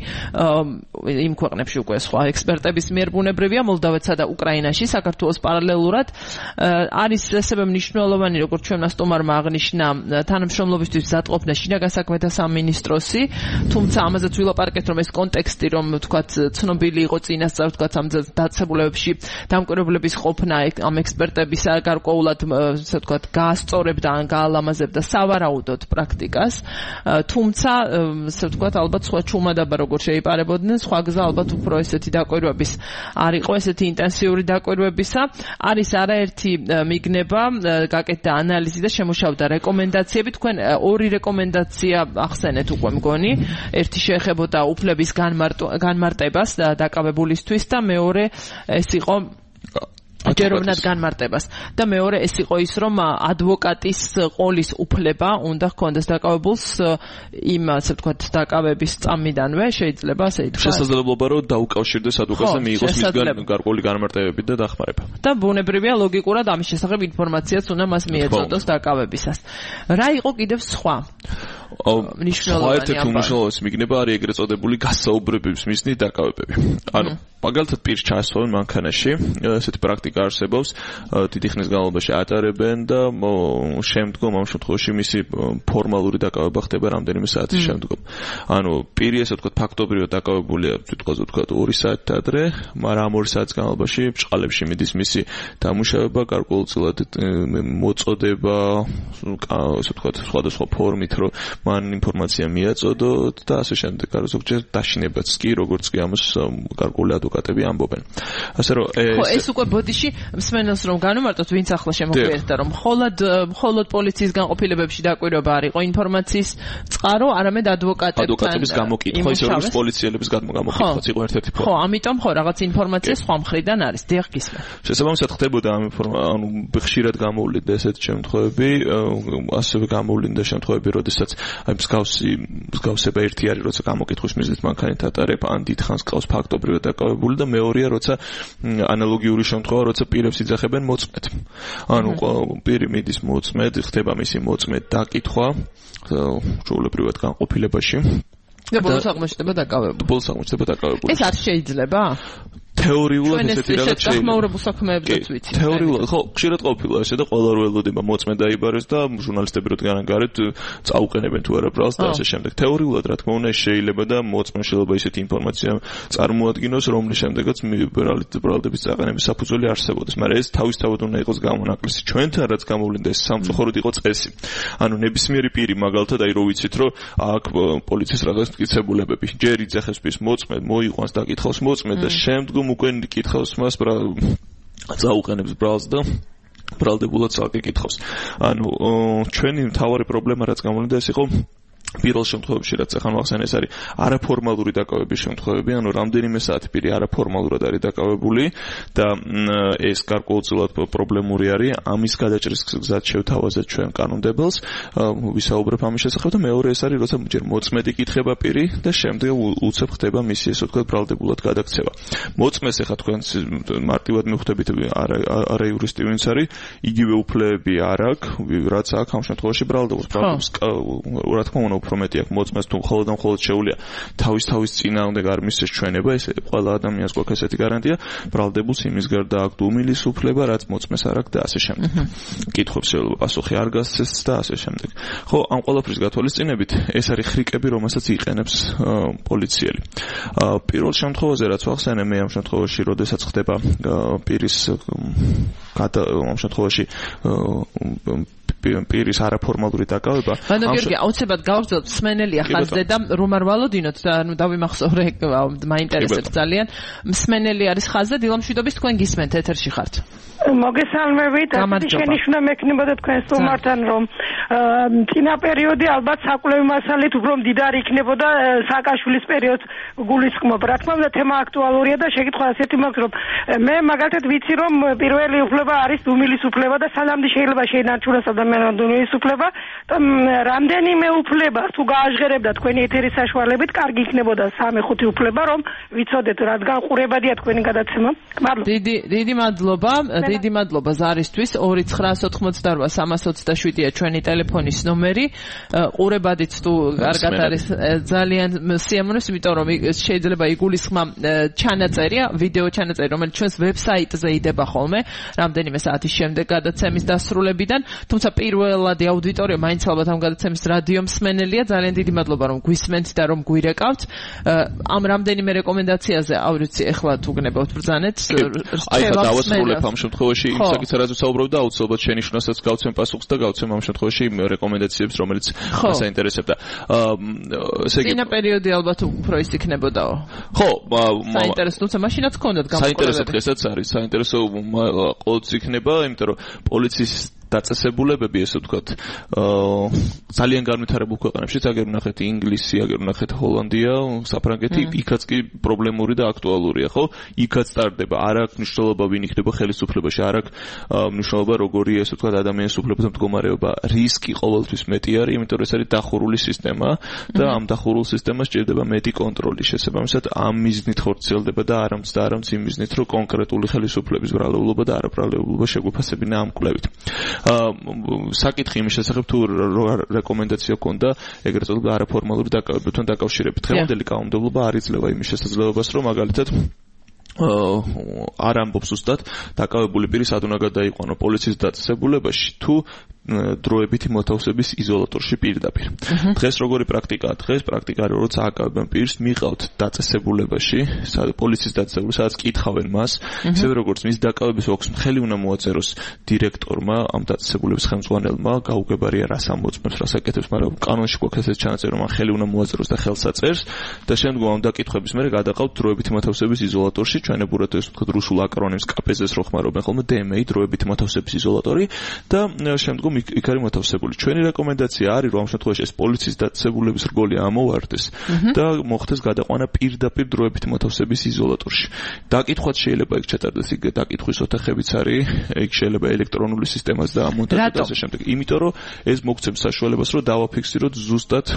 იმ ქვეყნებში უკვე სხვა ექსპერტების მიერ ბუნებრივია, მოლდოვეთსა და უკრაინაში, საქართველოს პარალელურად. არის ასევე მნიშვნელოვანი, როგორც ჩვენმა სტუმარმა აღნიშნა, თანამშრომლობისთვის მზადყოფნა შინაგან საქმეთა სამინისტროსი, თუმცა ამაზეც ვილაპარაკეთ, რომ ეს კონტექსტი, რომ თქვათ ცნობილი იყო წინასწარ, თქვათ ამ დაწესებულებებში დამკვირვებლების ყოფნა ამ ექსპერტების გარკვეულად, ასე ვთქვათ, გაასწორებდა ან გაალამაზებდა სავარაუდოდ პრაქტიკას, თუმცა ასე ვთქვათ, ალბათ სხვა ჩუმადაბა როგორ შეიპარებოდნენ, სხვა გზა ალბათ უფრო ესეთი დაკვირვების არ იყო, ესეთი ინტენსიური დაკვირვებისა. არის არაერთი მიგნება, გაკეთდა ანალიზი და შემოშავდა რეკომენდაციები. თქვენ ორი რეკომენდაცია ახსენეთ უკვე მგონი. ერთი შეეხებოდა უფლების განმარტებას დაკავებულისთვის და მეორე ეს იყო ჯეროვნად განმარტებას და მეორე ეს იყო ის, რომ ადვოკატის ყოლის უფლება უნდა ჰქონდეს დაკავებულს იმ, ასე ვთქვათ, დაკავების წამიდანვე, შეიძლება ასე ითქვას. შესაძლებლობა რომ დაუკავშირდეს ადვოკატს და მიიღოს მისგან გარკვეული განმარტებები და დახმარება. და ბუნებრივია ლოგიკურად ამის შესახებ ინფორმაციაც უნდა მას მიეწოდოს დაკავებისას. რა იყო კიდევ სხვა? მნიშვნელოვანი ერთ-ერთი უმნიშვნელოვანესი მიგნება არის ეგრეთ წოდებული გასაუბრებების მიზნით დაკავებები. ანუ მაგალითად პირს ჩასვენ მანქანაში, ესეთი პრაქტიკა არსებობს, დიდი ხნის განმავლობაში ატარებენ და შემდგომ ამ შემთხვევაში მისი ფორმალური დაკავება ხდება რამდენიმე საათის შემდგომ. ანუ პირი ესე ვთქვათ ფაქტობრივად დაკავებულია, სიტყვაზე ვთქვათ ორი საათით ადრე, მაგრამ ამ ორი საათის განმავლობაში ბრჭყალებში მიდის მისი დამუშავება, გარკვეულწილად მოწოდება, ესე ვთქვათ სხვადასხვა ფორმით, რომ მან ინფორმაცია მიაწოდოთ და ასე შემდეგ. არა ზოგჯერ დაშინებაც კი, როგორც კი ამას გარკვეული ადვოკატები ამბობენ. ასე რომ ეს ხო ეს უკვე ბოდიში მსმენელს რომ განვმარტოთ, ვინც ახლა შემოგვიერთდა, რომ მხოლოდ მხოლოდ პოლიციის განყოფილებებში დაკვირვება არ იყო ინფორმაციის წყარო, არამედ ადვოკატებთან ადვოკატების გამოკითხვა, ისე რომ პოლიციელების გამოკითხვა იყო ერთ-ერთი ფორმა. ხო, ამიტომ ხო რაღაც ინფორმაცია სხვა მხრიდან არის. დიახ, გისმენთ. შესაბამისად ხდებოდა ამ ინფორმაცია, ანუ ხშირად გამოვლინდა ესეთი შემთხვევები, ასევე გამოვლინდა შემთხვევები, როდესაც აი მსგავსი მსგავსება ერთი არის, როცა გამოკითხვის მიზნით მანქანით ატარებ, ან დიდხანს ყავს ფაქტობრივად დაკავებული და მეორეა, როცა ანალოგიური შემთხვევა, როცა პირებს იძახებენ მოწმედ. ანუ პირი მიდის მოწმედ, ხდება მისი მოწმედ დაკითხვა ჩვეულებრივად განყოფილებაში. და ბოლოს აღმოჩნდება დაკავებული. ბოლოს აღმოჩნდება დაკავებული. ეს არ შეიძლება? თეორიულად ესეთი რაღაც შეიძლება. ხმაურებულ საქმეებზეც ვიცი. თეორიულად ხო, ხშირად ყოფილა ესე და ყველა რო ელოდება მოწმედ დაიბარეს და ჟურნალისტები რო დგანან გარეთ წაუყენებენ თუ არა ბრალს და ასე შემდეგ. თეორიულად რა თქმა უნდა შეიძლება და მოწმე შეიძლება ისეთი ინფორმაცია წარმოადგინოს, რომლის შემდეგაც ბრალდების წაყენების საფუძველი არსებობდეს, მაგრამ ეს თავისთავად უნდა იყოს გამონაკლისი. ჩვენთან რაც გამოვლინდა ეს სამწუხაროდ იყო წესი. ანუ ნებისმიერი პირი მაგალითად აი რო ვიცით რომ აქ პოლიციის რაღაც მტკიცებულებები ჯერ იძახებს პირს მოწმედ, მოიყვანს დაკითხავს მოწმედ და შემდგომ უკვე კითხავს მას წაუყენებს ბრალს და ბრალდებულად წაკითხავს. ანუ ჩვენი მთავარი პრობლემა რაც გამოვლინდა ეს იყო პირველ შემთხვევებში, რაც ახლა ახსენე, ეს არის არაფორმალური დაკავების შემთხვევები, ანუ რამდენიმე საათი პირი არაფორმალურად არის დაკავებული და ეს გარკვეულწილად პრობლემური არის. ამის გადაჭრის გზად შევთავაზეთ ჩვენ კანონმდებელს, ვისაუბრებ ამის შესახებ და მეორე ეს არის, როცა ჯერ მოწმედი კითხება პირი და შემდეგ უცებ ხდება მისი ესე ვთქვათ ბრალდებულად გადაქცევა. მოწმეს ახლა თქვენ მარტივად მიხვდებით არა იურისტი ვინც არის, იგივე უფლებები არ აქვს, რაც აქვს ამ შემთხვევაში ბრალდებას. ბრალდებს რა თქმა უნდა უფრო მეტი აქვს მოწმეს, თუ მხოლოდ და მხოლოდ შეუძლია თავის თავის წინააღმდეგ არ მისცეს ჩვენება, ეს ყველა ადამიანს გვაქვს ესეთი გარანტია, ბრალდებულს იმის გარდა აქვს უმილის უფლება, რაც მოწმეს არ აქვს და ასე შემდეგ. კითხვებს შეიძლება პასუხი არ გასცეს და ასე შემდეგ. ხო, ამ ყველაფრის გათვალისწინებით ეს არის ხრიკები, რომელსაც იყენებს პოლიციელი. პირველ შემთხვევაზე რაც ვახსენე, მე ამ შემთხვევაში, როდესაც ხდება პირის ამ შემთხვევაში პირის არაფორმალური დაკავება. ანუ გიორგი, აუცილებლად გავრძელოთ, მსმენელია ხაზზე და რომ არ ვალოდინოთ და ანუ დავიმახსოვრე, მაინტერესებს ძალიან. მსმენელი არის ხაზზე, დილა მშვიდობის, თქვენ გისმენთ, ეთერში ხართ. მოგესალმებით, ასეთი შენიშვნა მექნებოდა თქვენ სტუმართან, რომ წინა პერიოდი ალბათ საკვლევი მასალით უფრო მდიდარი იქნებოდა სააკაშვილის პერიოდს გულისხმობ. რა თქმა უნდა, თემა აქტუალურია და შეკითხვა ასეთი მაქვს, რომ მე მაგალითად ვიცი, რომ პირველი უფლება არის დუმილის უფლება და სანამდე შეიძლება შეინარჩუნოს ადამიანმა დუმილის უფლება და რამდენიმე უფლება თუ გააჟღერებდა თქვენი ეთერის საშუალებით, კარგი იქნებოდა სამი ხუთი უფლება, რომ ვიცოდეთ, რადგან ყურებადია თქვენი გადაცემა. მადლობა. დიდი დიდი მადლობა. დიდი მადლობა ზარისთვის. ორი ცხრა ოთხმოცდაოთხ სამას ოცდაშვიდია ჩვენი ტელეფონის ნომერი. ყურებადიც თუ კარგად არის ძალიან სიამოვნებს, იმიტომ რომ შეიძლება იგულისხმა ჩანაწერია, ვიდეო ჩანაწერი, რომელიც ჩვენს ვებსაიტზე იდება ხოლმე, რამდენიმე საათის შემდეგ გადაცემის დასრულებიდან, თუმცა პირველადი აუდიტორია მაინც ალბათ ამ გადაცემის რადიო მსმენელია. ძალიან დიდი მადლობა რომ გვისმენთ და რომ გვირეკავთ. ამ რამდენიმე რეკომენდაციაზე ავრიცი ეხლა თუ გნებავთ ბრძანეთ. აი ხა დავასრულებ ამ შემთხვევაში იმ საკითხსაც ვსაუბრობ და აუცილებლად შენიშვნასაც გავცემ პასუხს და გავცემ ამ შემთხვევაში რეკომენდაციებს, რომელიც საინტერესებდა. ესე იგი წინა პერიოდი ალბათ უფრო ის იქნებოდაო. ხო, საინტერესო, თუმცა მაშინაც გქონდათ გამოკვლევები. საინტერესო დღესაც არის, საინტერესო ყოველთვის იქნება, იმიტომ რომ პოლიციის დაწესებულებები, ესე ვთქვათ, ძალიან განვითარებულ ქვეყნებში, აგერ ვნახეთ ინგლისი, აგერ ვნახეთ ჰოლანდია, საფრანგეთი, იქაც კი პრობლემური და აქტუალურია, ხო? იქაც ტარდება, არ აქვს მნიშვნელობა ვინ იქნება ხელისუფლებაში, არ აქვს მნიშვნელობა როგორი, ესე ვთქვათ, ადამიანის უფლებათა მდგომარეობა. რისკი ყოველთვის მეტი არის, იმიტომ რომ ეს არის დახურული სისტემა და ამ დახურულ სისტემას სჭირდება მეტი კონტროლი. შესაბამისად, ამ მიზნით ხორციელდება და არამც და არამც იმ მიზნით, რომ კონკრეტული ხელისუფლების ბრალეულობა და არაბრალეულობა შეგვეფასებინა ამ კვლევით. საკითხი იმის შესახებ თუ რეკომენდაცია ქონდა ეგრეთ წოდებული არაფორმალური დაკავებებთან დაკავშირებით. დღევანდელი კანონმდებლობა არ იძლევა იმის შესაძლებლობას, რომ მაგალითად არ ამბობს ზუსტად დაკავებული პირის სად უნდა გადაიყვანო პოლიციის დაწესებულებაში თუ დროებითი მოთავსების იზოლატორში პირდაპირ. დღეს როგორი პრაქტიკაა? დღეს პრაქტიკა არის, როცა აკავებენ პირს, მიყავთ დაწესებულებაში, პოლიციის დაწესებულებაში, სადაც კითხავენ მას, ისევე როგორც მის დაკავების ოქს ხელი უნდა მოაწეროს დირექტორმა, ამ დაწესებულების ხელმძღვანელმა, გაუგებარია რას ამოწმებს, რას აკეთებს, მაგრამ კანონში გვაქვს ესეთი ჩანაწერი, რომ ხელი უნდა მოაწეროს და ხელს აწერს და შემდგომ ამ დაკითხების მერე გადაყავთ დროებითი მოთავსების იზოლატორში, ჩვენებურად ეს ვთქვათ რუსულ აკრონიმს კა პე ზეს რო ხმარობენ ხოლმე დე ემ ეი დროებითი მოთავსების იზოლატორი და შემდგომ იქ არის მოთავსებული. ჩვენი რეკომენდაცია არის, რომ ამ შემთხვევაში ეს პოლიციის დაწესებულების რგოლი ამოვარდეს და მოხდეს გადაყვანა პირდაპირ დროებითი მოთავსების იზოლატორში. დაკითხვაც შეიძლება იქ ჩატარდეს, იქ დაკითხვის ოთახებიც არის, იქ შეიძლება ელექტრონული სისტემაც დაამონტაჟოს და ასე შემდეგ. იმიტომ რომ ეს მოგცემს საშუალებას, რომ დავაფიქსიროთ ზუსტად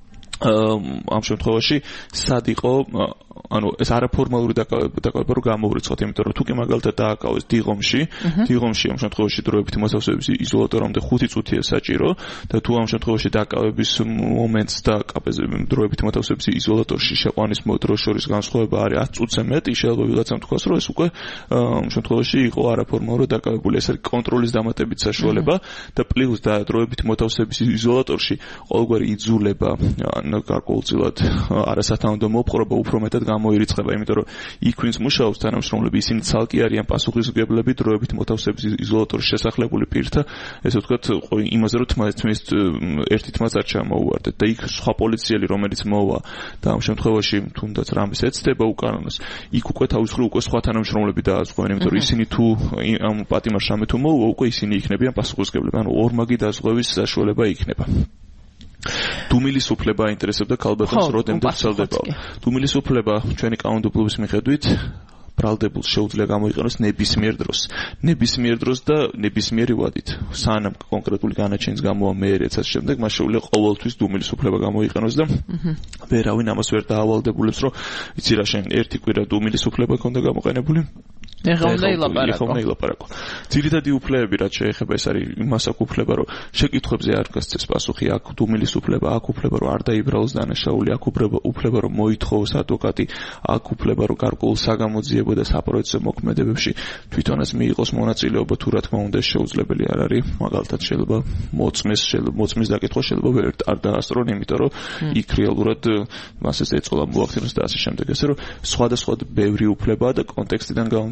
ამ შემთხვევაში სად იყო, ანუ ეს არაფორმალური დაკავება რო გამოვრიცხოთ, იმიტომ რომ თუ კი მაგალითად დააკავეს დიღომში, დიღომში ამ შემთხვევაში დროებითი მოთავსების იზოლატორამდე ხუთი წუთია საჭირო და თუ ამ შემთხვევაში დააკავების მომენტს და კა პე ზე დროებითი მოთავსების იზოლატორში შეყვანის დროის შორის განსხვავება არის ათი წუთზე მეტი, შეიძლება ვიღაცამ თქვას, რომ ეს უკვე ამ შემთხვევაში იყო არაფორმალურად დაკავებული. ეს არის კონტროლის დამატებით საშუალება და პლუს და დროებითი მოთავსების იზოლატორში ყოველგვარი იძულება გარკვეულწილად არასათანადო მოპყრობა უფრო მეტად გამოირიცხება, იმიტომ რომ იქ ვინც მუშაობს თანამშრომლები, ისინი ცალკე არიან პასუხისმგებლები დროებით მოთავსების იზოლატორში შესახლებული პირთა, ესე ვთქვათ, იმაზე რომ თმის ერთი თმაც არ ჩამოუვარდეთ და იქ სხვა პოლიციელი, რომელიც მოვა და ამ შემთხვევაში თუნდაც რამის ეცდება უკანონოს, იქ უკვე თავის მხრივ უკვე სხვა თანამშრომლები დააზღვევენ, იმიტომ რომ ისინი თუ ამ პატიმარს რამე თუ მოუვა, უკვე ისინი იქნებიან პასუხისმგებლები, ანუ ორმაგი დაზღვევის საშუალება იქნება. დუმილის უფლება აინტერესებდა ქალბატონს როდემდე ვრცელდებაო. დუმილის უფლება ჩვენი კანონმდებლობის მიხედვით ბრალდებულს შეუძლია გამოიყენოს ნებისმიერ დროს. ნებისმიერ დროს და ნებისმიერი ვადით. სანამ კონკრეტული განაჩენის გამოვა მეერეცას შემდეგ მას შეუძლია ყოველთვის დუმილის უფლება გამოიყენოს და ვერავინ ამას ვერ დაავალდებულებს, რომ იცი რა შენ ერთი კვირა დუმილის უფლება ქონდა გამოყენებული. ეხლა უნდა ილაპარაკო. ძირითადი უფლებები რაც შეეხება ეს არის იმას აქვს უფლება, რომ შეკითხვებზე არ გასცეს პასუხი, აქ დუმილის უფლება, აქ უფლება, რომ არ დაიბრალოს დანაშაული, აქ უფლება, რომ მოითხოვოს ადვოკატი, აქ უფლება, რომ გარკვეულ საგამოძიებო და საპროცესო მოქმედებებში თვითონაც მიიღოს მონაწილეობა, თუ რა თქმა უნდა შეუძლებელი არ არის, მაგალითად შეიძლება მოწმეს, შეიძლება მოწმის დაკითხვა შეიძლება ვერ არ დაასწრონ, იმიტომ რომ იქ რეალურად მას ეს ეწოლა მოახდინოს და ასე შემდეგ. ესე რომ სხვადასხვა ბევრი უფლებაა და კონტექსტიდან გამომდინარე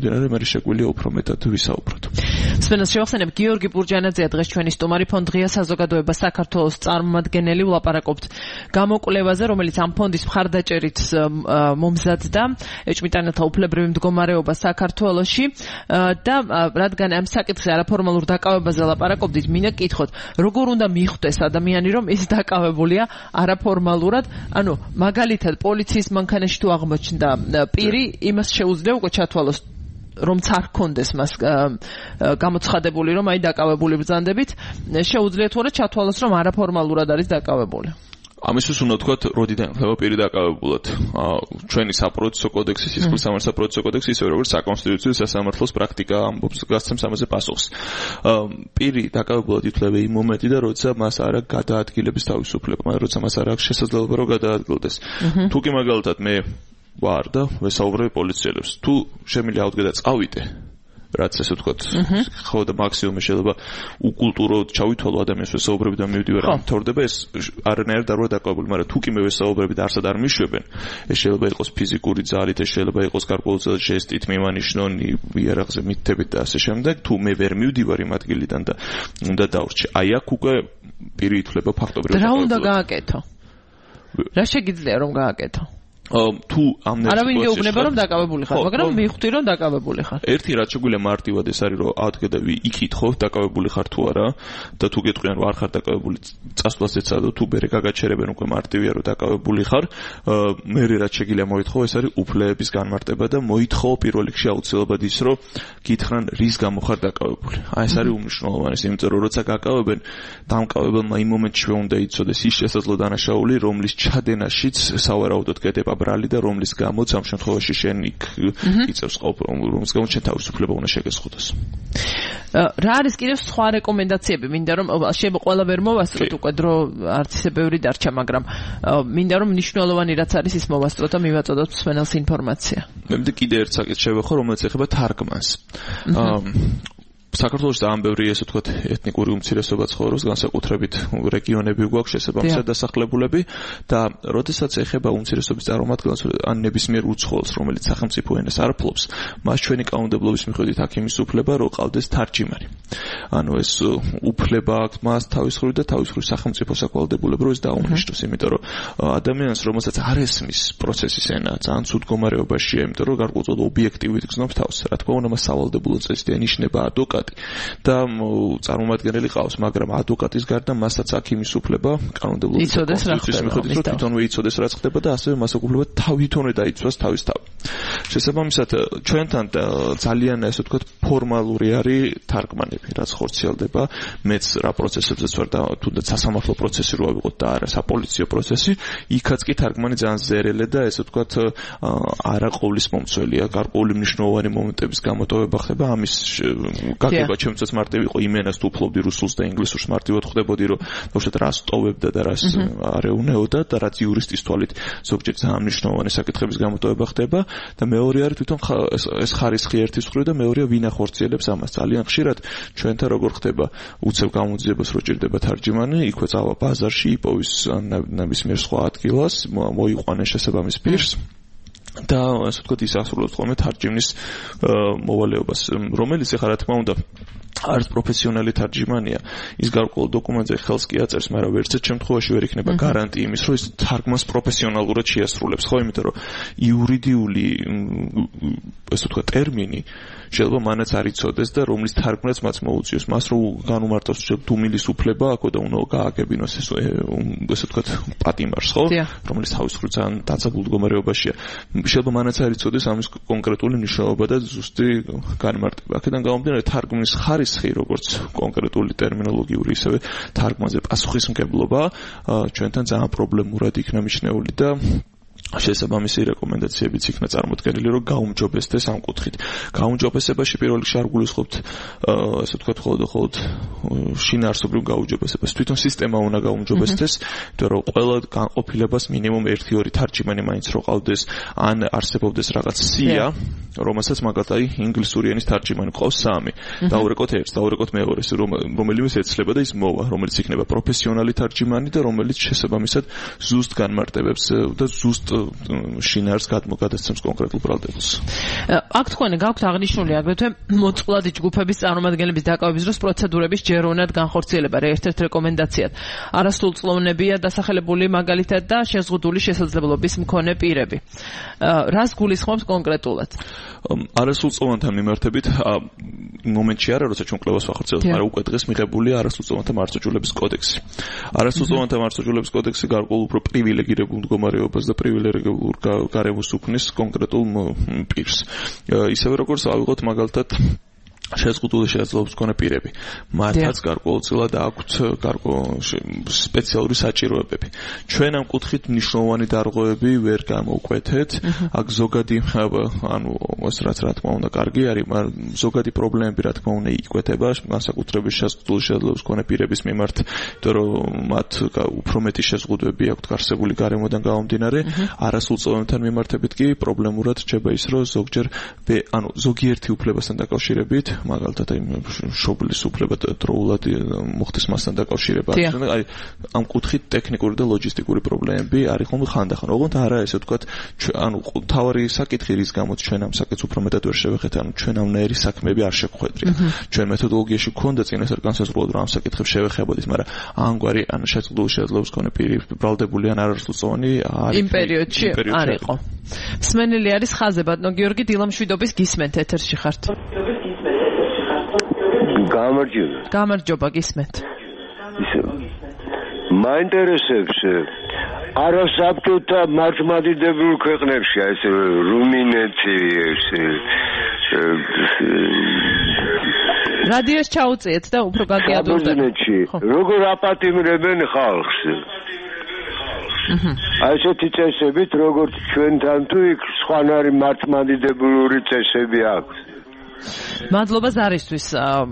გამომდინარე მე შეგვიძლია უფრო მეტად ვისაუბროთ. სვენას შევახსენებ გიორგი პურჯანაძეა დღეს ჩვენი სტუმარი ფონდ ღია საზოგადოება საქართველოს წარმომადგენელი ვლაპარაკობთ გამოკვლევაზე რომელიც ამ ფონდის მხარდაჭერით მომზადდა ეჭვმიტანილთა უფლებრივი მდგომარეობა საქართველოში და რადგან ამ საკითხზე არაფორმალურ დაკავებაზე ლაპარაკობდით მინდა გკითხოთ როგორ უნდა მიხვდეს ადამიანი რომ ის დაკავებულია არაფორმალურად ანუ მაგალითად პოლიციის მანქანაში თუ აღმოჩნდა პირი იმას შეუძლია უკვე ჩათვალოს რომ არ კონდეს მას გამოცხადებული რომ აი დაკავებული ბრძანდებით შეუძლია თორე ჩათვალოს რომ არაფორმალურად არის დაკავებული ამისთვის უნდა თქვათ როდიდან ხდება პირი დაკავებულად ჩვენი საპროცესო კოდექსის სისხლის სამართლის საპროცესო კოდექსი ისე როგორც საკონსტიტუციო სასამართლოს პრაქტიკა ამბობს გასცემს ამაზე პასუხს პირი დაკავებულად ითვლება იმ მომენტიდან და როცა მას არ აქვს გადაადგილების თავისუფლება როცა მას არ აქვს შესაძლებლობა რომ გადაადგილდეს თუ კი მაგალითად მე ვარ და ვესაუბრებ პოლიციელებს თუ შემიძლია ავდგე და წავიდე რაც ესე ვთქვათ ხო და მაქსიმუმი შეიძლება უკულტუროდ ჩავითვალო ადამიანს ვესაუბრები და მივდივარ ამ თორდება ეს არანაირად არ ვარ დაკავებული მაგრამ თუ კი მე ვესაუბრები და არსად არ მიშვებენ ეს შეიძლება იყოს ფიზიკური ძალით ეს შეიძლება იყოს გარკვეულწილად ჟესტით მიმანიშნონ იარაღზე მითებით და ასე შემდეგ თუ მე ვერ მივდივარ იმ ადგილიდან და უნდა დავრჩე აი აქ უკვე პირი ითვლება ფაქტობრივად რა უნდა გააკეთო რა შეგიძლია რომ გააკეთო თუ ამ ნებისმიერ არავინ გეუბნება რომ დაკავებული ხარ, მაგრამ მივხვდი რომ დაკავებული ხარ. ერთი რაც შეგვიძლია მარტივად ეს არის რომ ავდგე და ვიკითხო დაკავებული ხარ თუ არა და თუ გეტყვიან რომ არ ხარ დაკავებული წასვლას ეცადო თუ ბერე გაგაჩერებენ უკვე მარტივია რომ დაკავებული ხარ მე რაც შეგვიძლია მოითხოვო ეს არის უფლებების განმარტება და მოითხოვო პირველ რიგში აუცილებლად ის რომ გითხრან რის გამო ხარ დაკავებული. აი ეს არის უმნიშვნელოვანესი, იმიტომ რომ როცა გაკავებენ დამკავებელმა იმ მომენტში უნდა იცოდეს ის შესაძლო დანაშაული რომლის ჩადენაშიც სავარაუდოდ გეტება ბრალი და რომლის გამოც ამ შემთხვევაში შენ იქ იწევს რომლის გამოც შენ თავისუფლება უნდა შეგეზღუდოს. რა არის კიდევ სხვა რეკომენდაციები? მინდა რომ შეიძლება ყველა ვერ მოვასწროთ უკვე დრო არც ისე ბევრი დარჩა, მაგრამ მინდა რომ მნიშვნელოვანი რაც არის ის მოვასწროთ და მივაწოდოთ მსმენელს ინფორმაცია. მე მინდა კიდე ერთ საკითხს შევეხო, რომელიც ეხება თარგმანს. საქართველოში და ამ ბევრი ესე ვთქვათ ეთნიკური უმცირესობა ცხოვრობს, განსაკუთრებით რეგიონები გვაქვს შესაბამისად დასახლებულები და როდესაც ეხება უმცირესობის წარმომადგენლებს ან ნებისმიერ უცხოელს, რომელიც სახელმწიფო ენას არ ფლობს, მას ჩვენი კანონმდებლობის მიხედვით აქ იმის უფლება, რომ ყავდეს თარჯიმანი. ანუ ეს უფლება აქვს მას თავისუფლად და თავისუფლად სახელმწიფო საკვალდებულებ რომ ეს დაუნიშნოს, იმიტომ რომ ადამიანს რომელსაც არ ესმის პროცესის ენა, ძალიან ცუდ მდგომარეობაშია, იმიტომ რომ გარკვეულწილად ობიექტივით გზნობს თავს. რა თქმა უნდა, მას სავალდებულო წესით ენიშნება ადვოკატი და წარმომადგენელი ყავს, მაგრამ ადვოკატის გარდა მასაც აქვს იმის უფლება კანონმდებლობის კონსტიტუციის მიხედვით, რომ თვითონვე იცოდეს რა ხდება და ასევე მას აქვს უფლება თვითონვე დაიცვას თავის თავი. შესაბამისად, ჩვენთან ძალიან ასე ვთქვათ ფორმალური არის თარგმანები, რაც ხორციელდება. მეც რა პროცესებზეც ვარ და თუნდაც სასამართლო პროცესი რო ავიღოთ და არა საპოლიციო პროცესი, იქაც კი თარგმანი ძალიან ზერელე და ასე ვთქვათ არა ყოვლის მომცველია, გარკვეული მნიშვნელოვანი მომენტების გამოტოვება ხდება ამის გაგება ჩემთვისაც მარტივი იყო იმენას თუ ფლობდი რუსულს და ინგლისურს მარტივად ხვდებოდი რომ ბავშვად რას ტოვებდა და რას არეუნეოდა და რაც იურისტის თვალით ზოგჯერ ძალიან მნიშვნელოვანი საკითხების გამოტოვება ხდება და მეორე არის თვითონ ეს ხარისხი ერთის მხრივ და მეორეა ვინ ახორციელებს ამას ძალიან ხშირად ჩვენთან როგორ ხდება უცებ გამოძიებას რო ჭირდება თარჯიმანი იქვე წავა ბაზარში იპოვის ნებისმიერ სხვა ადგილას მოიყვანეს შესაბამის პირს და ასე ვთქვათ ის ასრულებს ხოლმე თარჯიმნის მოვალეობას რომელიც ახლა რა თქმა უნდა არც პროფესიონალი თარჯიმანია ის გარკვეულ დოკუმენტზე ხელს კი აწერს მაგრამ ვერცერთ შემთხვევაში ვერ იქნება გარანტია იმის რომ ის თარგმანს პროფესიონალურად შეასრულებს ხო იმიტომ რომ იურიდიული ასე ვთქვათ ტერმინი შეიძლება მანაც არ იცოდეს და რომლის თარგმნაც მას მოუწიოს მას რომ განუმარტავს დუმილის უფლება აქო და უნდა გააგებინოს ეს ასე ვთქვათ პატიმარს ხო რომელიც თავისუფლად ძალიან დაწაგულ მდგომარეობაშია შეიძლება მანაც არ იცოდეს ამის კონკრეტული მნიშვნელობა და ზუსტი განმარტება აქედან გამომდინარე თარგმნის ხარისხი როგორც კონკრეტული ტერმინოლოგიური ისევე თარგმანზე პასუხისმგებლობა ჩვენთან ძალიან პრობლემურად იქნა მიჩნეული და შესაბამისი რეკომენდაციებიც იქნა წარმოდგენილი რომ გაუმჯობესდეს ამ კუთხით. გაუმჯობესებაში პირველ რიგში არ გულისხმობთ ასე ვთქვათ ხოლმე ხოლმე შინაარსობრივ გაუმჯობესებას. თვითონ სისტემა უნდა გაუმჯობესდეს, იმიტომ რომ ყველა განყოფილებას მინიმუმ ერთი ორი თარჯიმანი მაინც რო ყავდეს, ან არსებობდეს რაღაც სია, რომელსაც მაგალითად ინგლისური ენის თარჯიმანი ყავს სამი. დაურეკოთ ერთს, დაურეკოთ მეორეს, რომელიმეს ეცლება და ის მოვა, რომელიც იქნება პროფესიონალი თარჯიმანი და რომელიც შესაბამისად ზუსტ განმარტებებს და ზუსტ შინაარს გადმოგადასცემს კონკრეტულ ბრალდებულს. აქ თქვენი გაქვთ აღნიშნული აგრეთვე მოწყვლადი ჯგუფების წარმომადგენლების დაკავების დროს პროცედურების ჯეროვნად განხორციელება. ერთ-ერთი რეკომენდაციად არასრულწლოვნებია დასახელებული მაგალითად და შეზღუდული შესაძლებლობის მქონე პირები. რას გულისხმობს კონკრეტულად? არასრულწლოვანთა მიმართებით მომენტში არა, როცა ჩვენ კვლევას ვახორციელებთ, მაგრამ უკვე დღეს მიღებულია არასრულწლოვანთა მარცხაჭულების კოდექსი. არასრულწლოვანთა მარცხაჭულების კოდექსი გარკვეულ უფრო პრივილეგირებულ მდგომარეობას და პრივილეგირებულ გარემოს უქმნის კონკრეტულ პირს. ისევე როგორც ავიღოთ მაგალითად შეზღუდული შესაძლებლობის მქონე პირები. მათაც გარკვეულწილად აქვთ სპეციალური საჭიროებები. ჩვენ ამ კუთხით მნიშვნელოვანი დარღვევები ვერ გამოვკვეთეთ. აქ ზოგადი ანუ ეს რაც რა თქმა უნდა კარგი არის, მაგრამ ზოგადი პრობლემები რა თქმა უნდა იკვეთება განსაკუთრებით შეზღუდული შესაძლებლობის მქონე პირების მიმართ, იმიტომ რომ მათ უფრო მეტი შეზღუდვები აქვთ გარსებული გარემოდან გამომდინარე. არასრულწლოვანთან მიმართებით კი პრობლემურად რჩება ის, რომ ზოგჯერ ანუ ზოგიერთი უფლებასთან დაკავშირებით მაგალითად აი შობლის უფლება დროულად მოხდეს მასთან დაკავშირება. აი ამ კუთხით ტექნიკური და ლოჯისტიკური პრობლემები არის ხომ ხანდახან. ოღონდ არა ესე ვთქვათ, ანუ თავარი საკითხი რის გამოც ჩვენ ამ საკითხს უფრო მეტად ვერ შევეხეთ, ანუ ჩვენ ამნაირი საქმეები არ შეგხვედრია. ჩვენ მეთოდოლოგიაში გქონდა წინასწარ განსაზღვრულად რომ ამ საკითხებს შევეხებოდით, მაგრამ ამგვარი ან შეზღუდული შესაძლებლობის მქონე პირი ბრალდებული ან არასრულწლოვანი არის იმ პერიოდში არ იყო. მსმენელი არის ხაზე ბატონო გიორგი დილამშვიდობის გისმენთ ეთერში ხართ. გამარჯობა. გამარჯობა გისმენთ. მაინტერესებს არასაბჭოთა მართლმადიდებელ ქვეყნებში ეს რუმინეთი ეს რადიოს ჩაუწიეთ და უფრო გაგიადურდეთ. როგორ აპატიმრებენ ხალხს? აი ესეთი წესებით როგორც ჩვენთან თუ იქ სხვანაირი მართლმადიდებლური წესები აქვს. მადლობა ზარისთვის.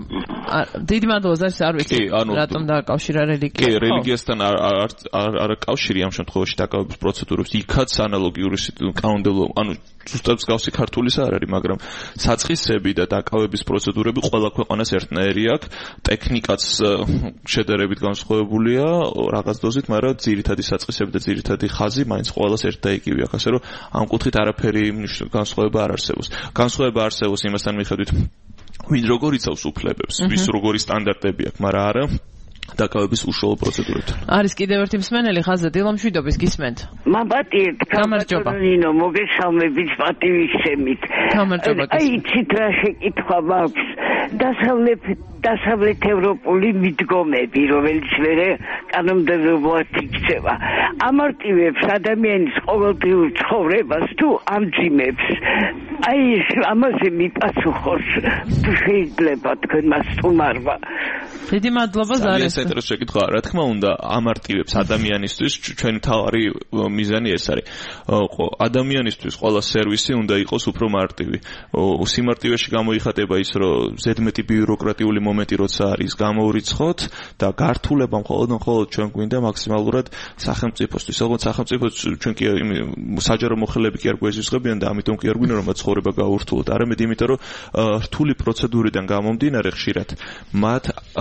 დიდი მადლობა ზარის არ ვიცი რატომ დააკავშირა რელიგია. კი, რელიგიასთან არ აკავშირი ამ შემთხვევაში დაკავების პროცედურებს. იქაც ანალოგიური კანონმდებლო, ანუ ზუსტად მსგავსი ქართულის არ არის, მაგრამ საწყისები და დაკავების პროცედურები ყველა ქვეყანას ერთნაირი აქვს. ტექნიკაც შედარებით განსხვავებულია რაღაც დოზით, მაგრამ ძირითადი საწყისები და ძირითადი ხაზი მაინც ყველას ერთ და იგივე აქვს, ასე რომ ამ კუთხით არაფერი განსხვავება არ არსებობს. განსხვავება არსებობს იმასთან მიხედვით ვინ როგორ იცავს უფლებებს, ვის როგორი სტანდარტები აქვს, მაგრამ არა დაკავების უშუალო პროცედურებთან. არის კიდევ ერთი მსმენელი ხაზზე დილამშვიდობის გისმენთ. მაბატიეთ, გამარჯობა. ნინო, მოგესალმებით პატივისცემით. გამარჯობა. აი, იცით რა შეკითხვა მაქვს? დასავლეთ დასავლეთ ევროპული მიდგომები, რომელიც მერე კანონმდებლობად იქცევა. ამარტივებს ადამიანის ყოველდღიურ ცხოვრებას თუ ამძიმებს? აი, ამაზე მიპასუხოს თუ შეიძლება თქვენ მას სტუმარმა. დიდი მადლობა ზარეს. საინტერესო შეკითხვა, რა თქმა უნდა, ამარტივებს ადამიანისთვის ჩვენი თავარი მიზანი ეს არის. ადამიანისთვის ყველა სერვისი უნდა იყოს უფრო მარტივი. სიმარტივეში გამოიხატება ის, რომ ზედმეტი ბიუროკრატიული მომენტი როცა არის გამოურიცხოთ და გართულება მხოლოდ მხოლოდ ჩვენ გვინდა მაქსიმალურად სახელმწიფოსთვის. ოღონდ სახელმწიფოს ჩვენ კი საჯარო მოხელეები კი არ გვეზიზღებიან და ამიტომ კი არ გვინდა რომ ცხოვრება გაურთულოთ. არამედ იმიტომ რომ რთული პროცედურიდან გამომდინარე ხშირად მათ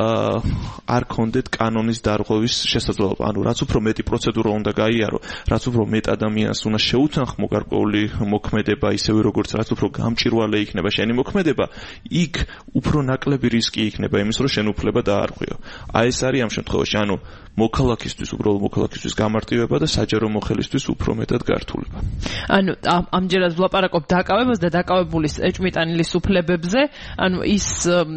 არ კონდეთ კანონის დარღვევის შესაძლებლობა. ანუ რაც უფრო მეტი პროცედურა უნდა გაიარო, რაც უფრო მეტ ადამიანს უნდა შეუთანხმო გარკვეული მოქმედება, ისევე როგორც რაც უფრო გამჭირვალე იქნება შენი მოქმედება, იქ უფრო ნაკლები რისკი იქნება იმის, რომ შენ უფლება დაარღვიო. აი ეს არის ამ შემთხვევაში, ანუ მოქალაქისთვის, უბრალოდ მოქალაქისთვის გამარტივება და საჯარო მოხელისთვის უფრო მეტად გართულება. ანუ ამჯერად ვლაპარაკობ დაკავებას და დაკავებულის ეჭვმიტანილის უფლებებზე, ანუ ის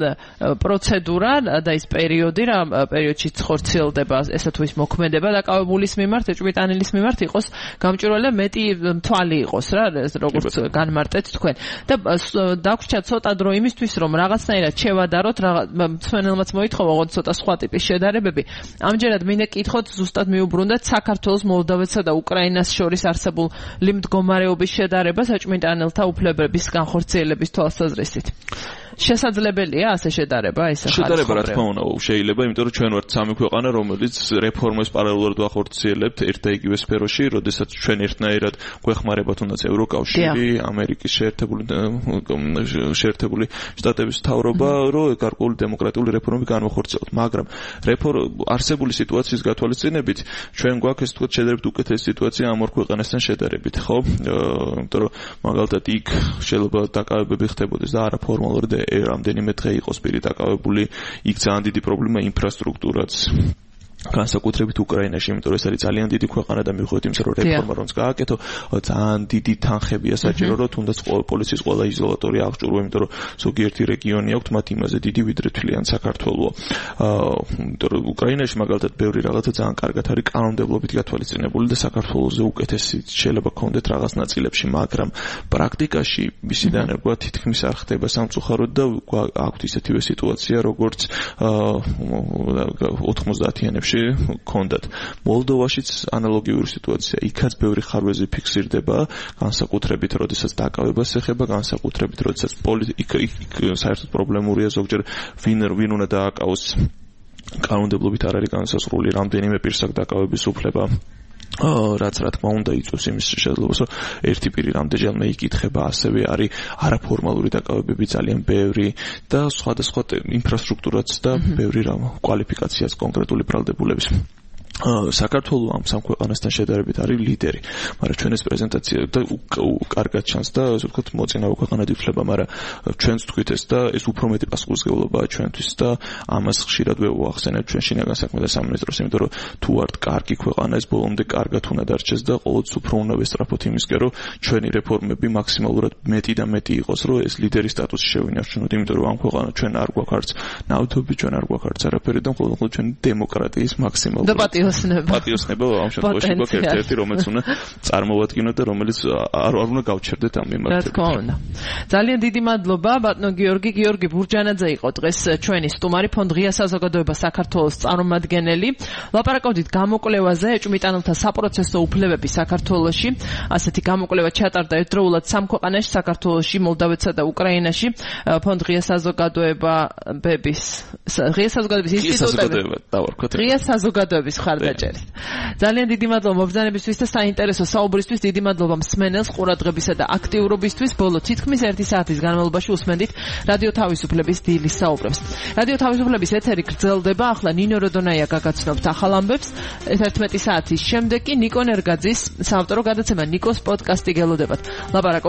პროცედურა და ის პერიოდი, რა პერიოდში ხორციელდება ესა თუ ის მოქმედება დაკავებულის მიმართ, ეჭვმიტანილის მიმართ იყოს გამჭირვალე და მეტი თვალი იყოს რა, როგორც განმარტეთ თქვენ. და დაგვრჩა ცოტა დრო იმისთვის, რომ რაღაცნაირად შევადაროთ, მსმენელმაც მოითხოვა ოღონდ ცოტა სხვა ტიპის შედარებები. ამჯერად მინდა კითხოთ ზუსტად მიუბრუნდეთ საქართველოს, მოლდოვეთსა და უკრაინას შორის არსებული მდგომარეობის შედარებას ეჭვმიტანელთა უფლებების განხორციელების თვალსაზრისით. შესაძლებელია ასე შედარება ეს ახალი შედარება რა თქმა უნდა შეიძლება იმიტომ რომ ჩვენ ვართ სამი ქვეყანა რომელიც რეფორმებს პარალელურად ვახორციელებთ ერთ და იგივე სფეროში როდესაც ჩვენ ერთნაირად გვეხმარება თუნდაც ევროკავშირი ამერიკის შეერთებული შეერთებული შტატების მთავრობა რომ გარკვეული დემოკრატიული რეფორმები განვახორციელოთ მაგრამ რეფორმ არსებული სიტუაციის გათვალისწინებით ჩვენ გვაქვს ეს თქვა შედარებით უკეთესი სიტუაცია ამ ორ ქვეყანასთან შედარებით ხო იმიტომ რომ მაგალითად იქ შეიძლება დაკავებები ხდებოდეს და არაფორმალურად რამდენიმე დღე იყოს პირი დაკავებული იქ ძალიან დიდი პრობლემა ინფრასტრუქტურაც განსაკუთრებით უკრაინაში, იმიტომ რომ ეს არის ძალიან დიდი ქვეყანა და მიუხედავად იმისა, რომ რეფორმა რომც გააკეთო, ძალიან დიდი თანხებია საჭირო, რომ თუნდაც პოლიციის ყველა იზოლატორი აღჭურვა, იმიტომ რომ ზოგიერთი რეგიონი აქვს მათ იმაზე დიდი ვიდრე თვლიან საქართველოს. აა, იმიტომ რომ უკრაინაში მაგალითად ბევრი რაღაცა ძალიან კარგად არის კანონმდებლობით გათვალისწინებული და საქართველოსზე უკეთესი შეიძლება გქონდეთ რაღაც ნაწილებში, მაგრამ პრაქტიკაში მისი დანერგვა თითქმის არ ხდება სამწუხაროდ და აქვს ისეთივე სიტუაცია, როგორც აა ოთხმოცდაათიანებში კონდათ მოლდოვაშიც ანალოგიური სიტუაცია იქაც ბევრი ხარვეზი ფიქსირდება განსაკუთრებით როდესაც დაკავებას ეხება განსაკუთრებით როდესაც პოლიტიკა საერთოდ პრობლემურია ზოგჯერ ვინ ვინ უნდა დააკავოს კანონმდებლობით არ არის განსაზღვრული რამდენიმე პირს აქვს დაკავების უფლება რაც რა თქმა უნდა იწვევს იმის შესაძლებლობას რომ ერთი პირი რამდენჯერმე იკითხება ასევე არის არაფორმალური დაკავებები ძალიან ბევრი და სხვადასხვა ინფრასტრუქტურაც და ბევრი რამ კვალიფიკაციას კონკრეტული ბრალდებულების საქართველოს ამ სამ ქვეყანასთან შედარებით არის ლიდერი, მაგრამ ჩვენ ეს პრეზენტაცია და კარგად ჩანს და ასე ვთქვათ მოწინავე ქვეყანად ითვლება, მაგრამ ჩვენც თქვით ეს და ეს უფრო მეტი პასუხისმგებლობაა ჩვენთვის და ამას ხშირად ვეუახსენებთ ჩვენ შინაგან საქმეთა სამინისტროს, იმიტომ რომ თუ ვართ კარგი ქვეყანა, ეს ბოლომდე კარგად უნდა დარჩეს და ყოველთვის უფრო უნდა ვესწრაფოთ იმისკენ, რომ ჩვენი რეფორმები მაქსიმალურად მეტი და მეტი იყოს, რომ ეს ლიდერის სტატუსი შევინარჩუნოთ, იმიტომ რომ ამ ქვეყანა ჩვენ არ გვაქვს არც ნავთობი, ჩვენ არ გვაქვს არც არაფერი და მხოლოდ ჩვენ დემოკრატიის მაქსიმალურად პატიოსნება ამ შემთხვევაში გვაქვს ერთ-ერთი რომელიც უნდა წარმოვადგინოთ და რომელიც არ არ უნდა გავჩერდეთ ამ მიმართებით. რა თქმა უნდა. ძალიან დიდი მადლობა ბატონო გიორგი გიორგი ბურჯანაძე იყო დღეს ჩვენი სტუმარი ფონდ ღია საზოგადოება საქართველოს წარმომადგენელი. ლაპარაკობდით გამოკვლევაზე ეჭვმიტანილთა საპროცესო უფლებები საქართველოში. ასეთი გამოკვლევა ჩატარდა ერთდროულად სამ ქვეყანაში საქართველოში, მოლდავეთსა და უკრაინაში. ფონდ ღია საზოგადოებების ღია საზოგადოების ინსტიტუტები ღია საზოგადოების ხარდაჭერით. ძალიან დიდი მადლობა მობრძანებისთვის და საინტერესო საუბრისთვის. დიდი მადლობა მსმენელს ყურადღებისა და აქტიურობისთვის. ბოლო თითქმის ერთი საათის განმავლობაში უსმენდით რადიო თავისუფლების დილის საუბრებს. რადიო თავისუფლების ეთერი გრძელდება. ახლა ნინო როდონაია გაგაცნობთ ახალ ამბებს. ერთმეტი საათის შემდეგ კი ნიკო ნერგაძის საავტორო გადაცემა ნიკოს პოდკასტი გელოდებათ. ლაპარაკობთ